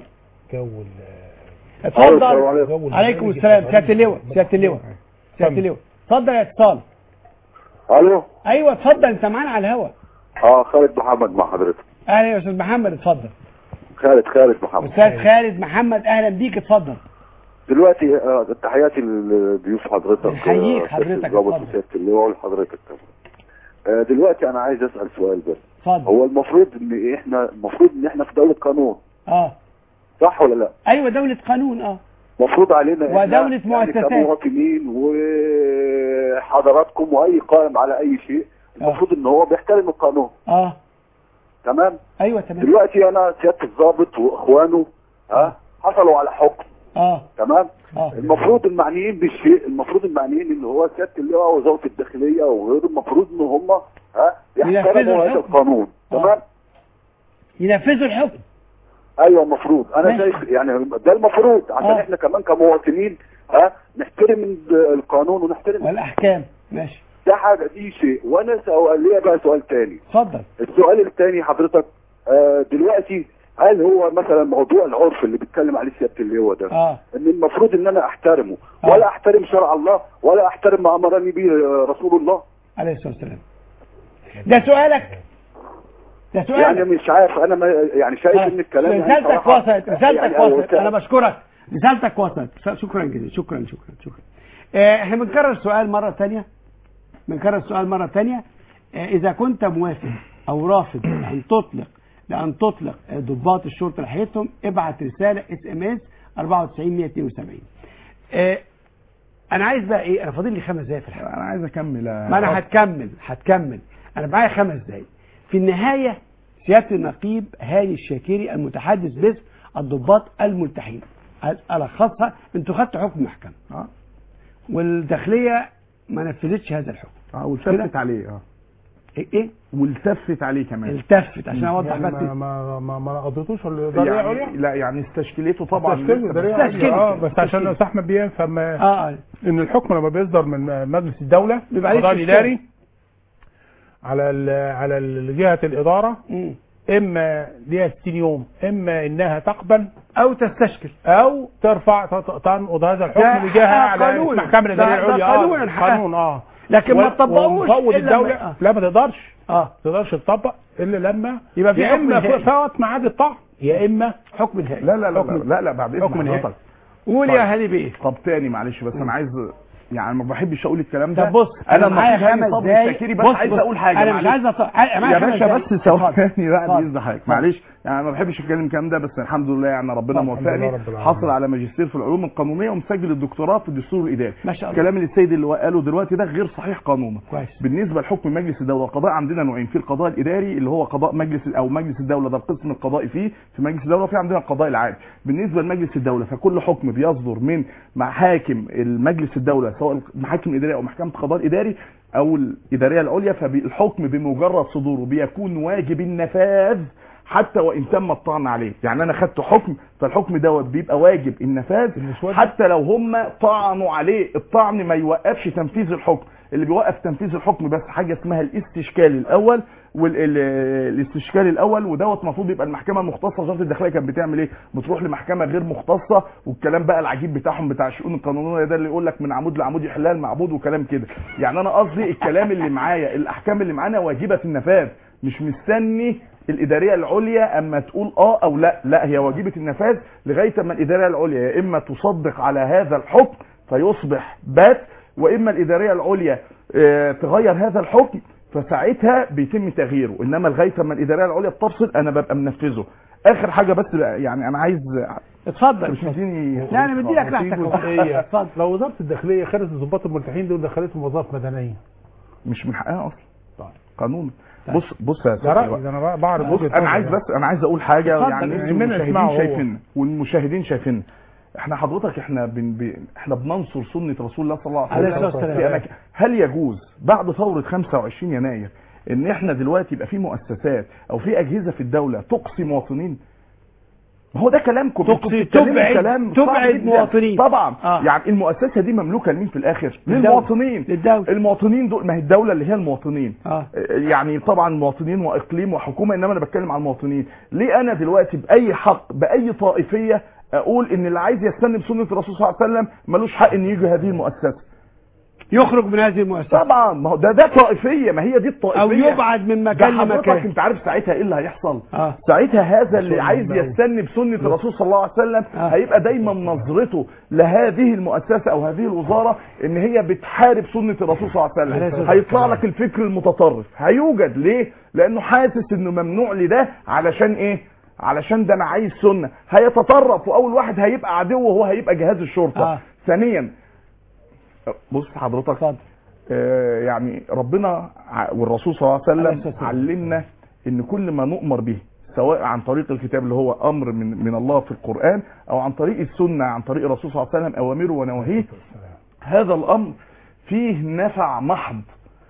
اتفضل. عليكم السلام سياده اللواء، سياده اللواء، سياده اللواء، اتفضل يا اتصال. الو ايوه اتفضل، انت معانا على الهواء. اه خالد محمد مع حضرتك. اهلا يا استاذ محمد، اتفضل. خالد خالد محمد. استاذ خالد محمد اهلا بيك، اتفضل. دلوقتي آه تحياتي لضيوف حضرتك. حييك حضرتك. ضابط سياده اللواء ولحضرتك كمان. آه دلوقتي انا عايز اسال سؤال بس. اتفضل. هو المفروض ان احنا المفروض ان احنا في دوله قانون. اه صح ولا لا؟ ايوه دوله قانون. اه مفروض علينا ودوله مؤسسات يعني كمواطنين وحضراتكم واي قائم على اي شيء المفروض ان هو بيحترم القانون. اه تمام. ايوه تمام. دلوقتي انا سياده الضابط واخوانه ها حصلوا على حكم. اه تمام. آه. المفروض المعنيين بالشيء، المفروض المعنيين اللي هو سياده اللواء ووزاره الداخليه وغيره، المفروض ان هم ها يحترموا هذا القانون. تمام. ينفذوا الحكم. ايوه المفروض انا شايف يعني ده المفروض عشان آه. احنا كمان كمواطنين ها نحترم القانون ونحترم والاحكام. ماشي. ده حاجه دي شيء. وانا سؤال ليا بقى سؤال تاني. اتفضل. السؤال الثاني حضرتك آه دلوقتي هل هو مثلا موضوع العرف اللي بيتكلم عليه سياده اللواء ده اه ان المفروض ان انا احترمه آه. ولا احترم شرع الله ولا احترم ما امرني به رسول الله عليه الصلاه والسلام؟ ده سؤالك؟ ده سؤالك؟ يعني مش عارف انا ما يعني شايف ان الكلام يعني رسالتك وصلت، رسالتك يعني وصلت. انا بشكرك، رسالتك وصلت. شكرا جدا، شكرا شكرا شكرا. آه احنا بنكرر السؤال مره ثانيه، بنكرر السؤال مره ثانيه. آه اذا كنت موافق او رافض ان تطلق لان تطلق ضباط الشرطه لحيتهم ابعت رساله اس ام اس أربعة وتسعين مية اتنين وسبعين. آه انا عايز بقى ايه، انا فاضل لي خمس دقايق في الحلقه. انا عايز اكمل. ما انا هتكمل هتكمل انا معايا خمس دقايق. في النهايه سياده النقيب هاني الشاكري المتحدث باسم الضباط الملتحين الخاصه، انتوا خدتوا حكم محكمه اه والداخليه ما نفذتش هذا الحكم اه والتفت عليه. اه ايه والتفت عليه كمان. التفت عشان اوضح يعني بس. ما ما ما قضيتوش الاداره يعني العليا؟ لا يعني استشكلته طبعا. استشكلته اه بس عشان استاذ احمد بيفهم اه ان الحكم لما بيصدر من مجلس الدوله القضاء الاداري على على جهه الاداره م. اما ليها ستين يوم، اما انها تقبل او تستشكل او ترفع تنقض هذا الحكم لجهه على المحكمه الاداريه العليا. قانون قانون اه لكن ما تطبقوش الا الدوله آه. لا ما تقدرش اه ما تقدرش تطبق الا لما يبقى في حكم اما فوت ميعاد الطعن يا اما حكم نهائي. لا لا لا لا, لا, لا بعد حكم حضرتك. قول يا هاني بيه. طب تاني معلش بس انا عايز يعني ما بحبش اقول الكلام ده. طب بص انا معايا خمس دقايق بس عايز اقول حاجه. انا مش عايز أطلع. يا باشا بس ثواني بقى باذن حضرتك معلش. يعني ما بحبش اتكلم الكلام ده بس الحمد لله يعني ربنا موفقني، حصل على ماجستير في العلوم القانونيه ومسجل الدكتوراه في الدستور الاداري. الكلام اللي السيد اللي قاله دلوقتي ده غير صحيح قانونا. كويس. بالنسبه لحكم مجلس الدوله القضاء عندنا نوعين، في القضاء الاداري اللي هو قضاء مجلس او مجلس الدوله ده القسم القضائي فيه في مجلس الدوله، وفي عندنا القضاء العام. بالنسبه لمجلس الدوله فكل حكم بيصدر من محاكم المجلس الدوله سواء المحاكم الاداريه او محكمه القضاء الاداري او الاداريه العليا، فالحكم بمجرد صدوره بيكون واجب النفاذ حتى وان تم الطعن عليه. يعني انا خدت حكم، فالحكم دوت بيبقى واجب النفاذ حتى لو هم طعنوا عليه. الطعن ما يوقفش تنفيذ الحكم، اللي بيوقف تنفيذ الحكم بس حاجه اسمها الاستشكال الاول والاستشكال الاول ودوت المفروض يبقى المحكمه المختصه. وزاره الداخليه كانت بتعمل ايه؟ بتروح لمحكمه غير مختصه، والكلام بقى العجيب بتاعهم بتاع الشؤون القانونيه ده اللي يقول لك من عمود لعمود يحلها المعبود وكلام كده. يعني انا قصدي الكلام اللي معايا، الاحكام اللي معانا واجبه النفاذ، مش مستني الاداريه العليا اما تقول اه او لا، لا هي واجبه النفاذ لغايه اما الاداريه العليا يا اما تصدق على هذا الحكم فيصبح بات، واما الاداريه العليا اه تغير هذا الحكم فساعتها بيتم تغييره. انما لغايه اما الاداريه العليا بتفصل انا ببقى منفذه. اخر حاجه بس يعني انا عايز اتفضل. مش مديني لا انا مدي لك راحتك. اتفضل. لو وزاره الداخليه خدت الضباط الملتحين دول دخلتهم وظائف مدنيه مش من حقها اصلا قانون. بص بص يا سيدي، انا بعرف. بص انا عايز بس انا عايز اقول حاجه يعني المشاهدين شايفين والمشاهدين شايفين. احنا حضرتك احنا بن ب... احنا بننصر سنه رسول الله صلى الله عليه وسلم في اماكن. هل يجوز بعد ثوره خمسة وعشرين يناير ان احنا دلوقتي يبقى في مؤسسات او في اجهزه في الدوله تقصي مواطنين؟ ما هو ده كلامكم، تقصي تبعد كلام تبعد مواطنين طبعا. آه. يعني المؤسسه دي مملوكه لمين في الاخر؟ للمواطنين، للدولة. المواطنين دول، ما هي الدوله اللي هي المواطنين. آه. يعني طبعا مواطنين واقليم وحكومه، انما انا بتكلم عن المواطنين. ليه انا دلوقتي باي حق باي طائفيه اقول ان اللي عايز يستنى بسنه الرسول صلى الله عليه وسلم ملوش حق ان يجي هذه المؤسسه، يخرج من هذه المؤسسه؟ طبعا. ما هو ده ده طائفيه، ما هي دي الطائفيه، او يبعد من مكان لمكان. انت عارف ساعتها ايه اللي هيحصل؟ آه. ساعتها هذا اللي عايز يستنى بسنه الرسول صلى الله عليه وسلم آه. هيبقى دايما نظرته لهذه المؤسسه او هذه الوزاره ان هي بتحارب سنه الرسول صلى الله عليه وسلم. هيطلع لك الفكر المتطرف، هيوجد. ليه؟ لانه حاسس انه ممنوع لده. علشان ايه؟ علشان ده انا عايز سنه. هيتطرف، واول واحد هيبقى عدو وهو هيبقى جهاز الشرطه. آه. ثانيا بص حضرتك، آه يعني ربنا والرسول صلى الله عليه وسلم علمنا ان كل ما نؤمر به سواء عن طريق الكتاب اللي هو امر من من الله في القرآن او عن طريق السنه عن طريق الرسول صلى الله عليه وسلم اوامره ونواهيه، هذا الامر فيه نفع محض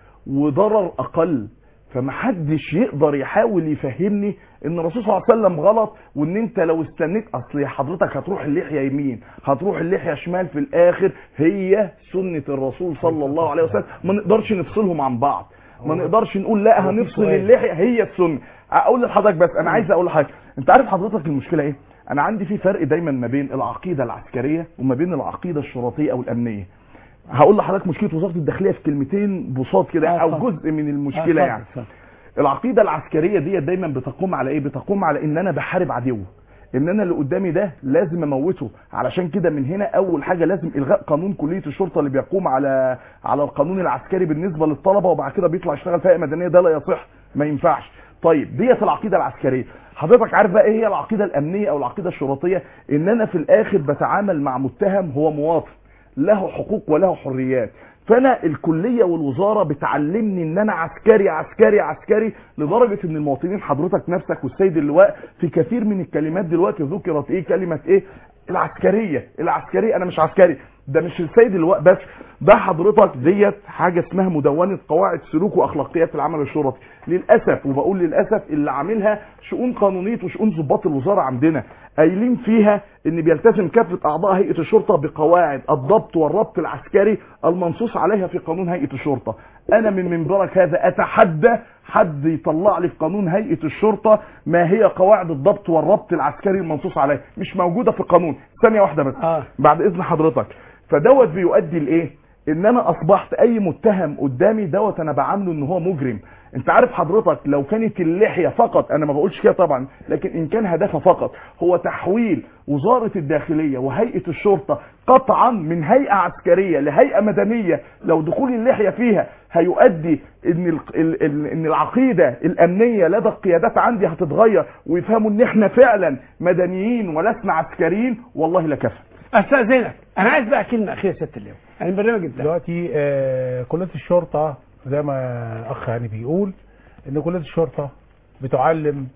وضرر اقل. فمحدش يقدر يحاول يفهمني ان الرسول صلى الله عليه وسلم غلط، وان انت لو استنيت اصل حضرتك هتروح اللحيه يمين هتروح اللحيه شمال، في الاخر هي سنه الرسول صلى الله عليه وسلم. ما نقدرش نفصلهم عن بعض، ما نقدرش نقول لا هنفصل اللحيه هي السنه. اقول لحضرتك بس انا عايز اقول لحضرتك، انت عارف حضرتك المشكله ايه؟ انا عندي في فرق دايما ما بين العقيده العسكريه وما بين العقيده الشرطيه او الامنيه. هقول لحضرتك مشكله وزاره الداخليه في كلمتين بساط كده او جزء من المشكله. يعني العقيده العسكريه دي دايما بتقوم على ايه؟ بتقوم على ان انا بحارب عدو، ان انا اللي قدامي ده لازم اموته. علشان كده من هنا اول حاجه لازم الغاء قانون كليه الشرطه اللي بيقوم على على القانون العسكري بالنسبه للطلبه، وبعد كده بيطلع يشتغل فئه مدنيه. ده لا يصح، ما ينفعش. طيب ديت العقيده العسكريه. حضرتك عارف بقى ايه هي العقيده الامنيه او العقيده الشرطيه؟ ان انا في الاخر بتعامل مع متهم هو مواطن له حقوق وله حريات. فانا الكليه والوزاره بتعلمني ان انا عسكري عسكري عسكري، لدرجه ان المواطنين حضرتك نفسك والسيد اللواء في كثير من الكلمات دلوقتي ذكرت ايه؟ كلمه ايه؟ العسكريه. العسكريه انا مش عسكري، ده مش السيد اللواء بس، ده حضرتك ديت حاجه اسمها مدونه قواعد سلوك واخلاقيات العمل الشرطي. للاسف، وبقول للاسف، اللي عاملها شؤون قانونيه وشؤون ضباط الوزاره عندنا قايلين فيها ان بيلتزم كافه اعضاء هيئه الشرطه بقواعد الضبط والربط العسكري المنصوص عليها في قانون هيئه الشرطه. انا من منبرك هذا اتحدى حد يطلع لي في قانون هيئه الشرطه ما هي قواعد الضبط والربط العسكري المنصوص عليها، مش موجوده في القانون. ثانيه واحده بس آه. بعد اذن حضرتك. فدوت بيؤدي لايه؟ ان انا اصبحت اي متهم قدامي دوت انا بعامله ان هو مجرم. انت عارف حضرتك لو كانت اللحيه فقط، انا ما بقولش كده طبعا، لكن ان كان هدفها فقط هو تحويل وزاره الداخليه وهيئه الشرطه قطعا من هيئه عسكريه لهيئه مدنيه، لو دخول اللحيه فيها هيؤدي ان ان العقيده الامنيه لدى القيادات عندي هتتغير ويفهموا ان احنا فعلا مدنيين ولسنا عسكريين، والله لكفى. استاذنك انا عايز بقى كلمه اخيره يا سياده اللواء. يعني البرنامج ده دلوقتي آه كليه الشرطه زي ما اخ يعني بيقول ان كليه الشرطه بتعلم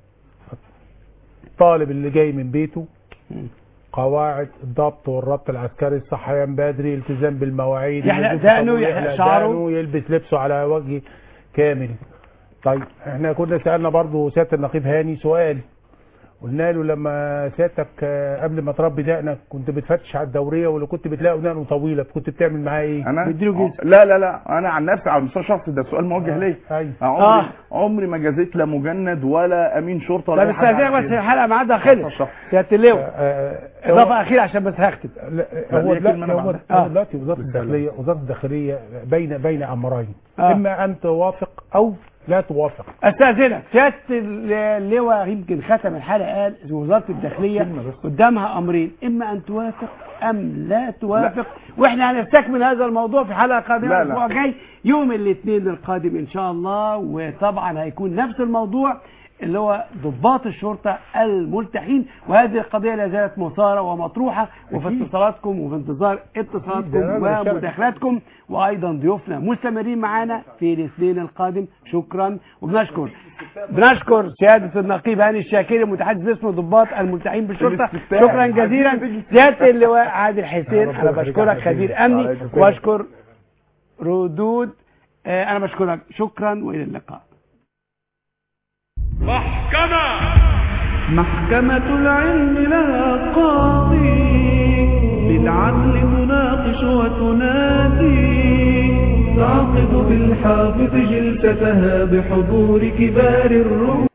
الطالب اللي جاي من بيته قواعد الضبط والربط العسكري، الصحيان بدري، التزام بالمواعيد، يحلق دقنه، يحلق شعره، يلبس لبسه على وجه كامل. طيب احنا كنا سالنا برضو سياده النقيب هاني سؤال، قلنا له لما سيادتك قبل ما تربي دقنك كنت بتفتش على الدوريه، ولا كنت بتلاقي دقنه طويله كنت بتعمل معاه ايه؟ انا بيديله جزء. لا لا لا انا عن نفسي على المستوى الشخصي ده سؤال موجه ليا. ايوه عمري آه. عمري ما جازيت لا مجند ولا امين شرطه ولا اي حاجه. لا بس الحلقه ميعادها خلص سياده اللواء. اضافه اخيره عشان بس هختم. هو دلوقتي وزاره الداخليه وزاره الداخليه بين بين امرين، آه. اما ان توافق او لا توافق. استاذنك سياده اللواء يمكن ختم الحلقه قال وزاره الداخليه قدامها امرين، اما ان توافق ام لا توافق. لا. واحنا هنستكمل هذا الموضوع في حلقه قادمه الاسبوع الجاي يوم الاثنين القادم ان شاء الله، وطبعا هيكون نفس الموضوع اللي هو ضباط الشرطه الملتحين، وهذه القضيه لا زالت مثاره ومطروحه، وفي اتصالاتكم وفي انتظار اتصالاتكم ومداخلاتكم، وايضا ضيوفنا مستمرين معانا في الاثنين القادم. شكرا وبنشكر بنشكر سياده النقيب هاني الشاكري متحدث باسم ضباط الملتحين بالشرطه. شكرا جزيلا سياده اللواء عادل حسين، انا بشكرك خبير امني، واشكر ردود آه انا بشكرك. شكرا والى اللقاء. محكمة محكمة العلم لها قاضي بالعدل تناقش وتنادي، تعقد بالحافظ جلستها بحضور كبار الروح.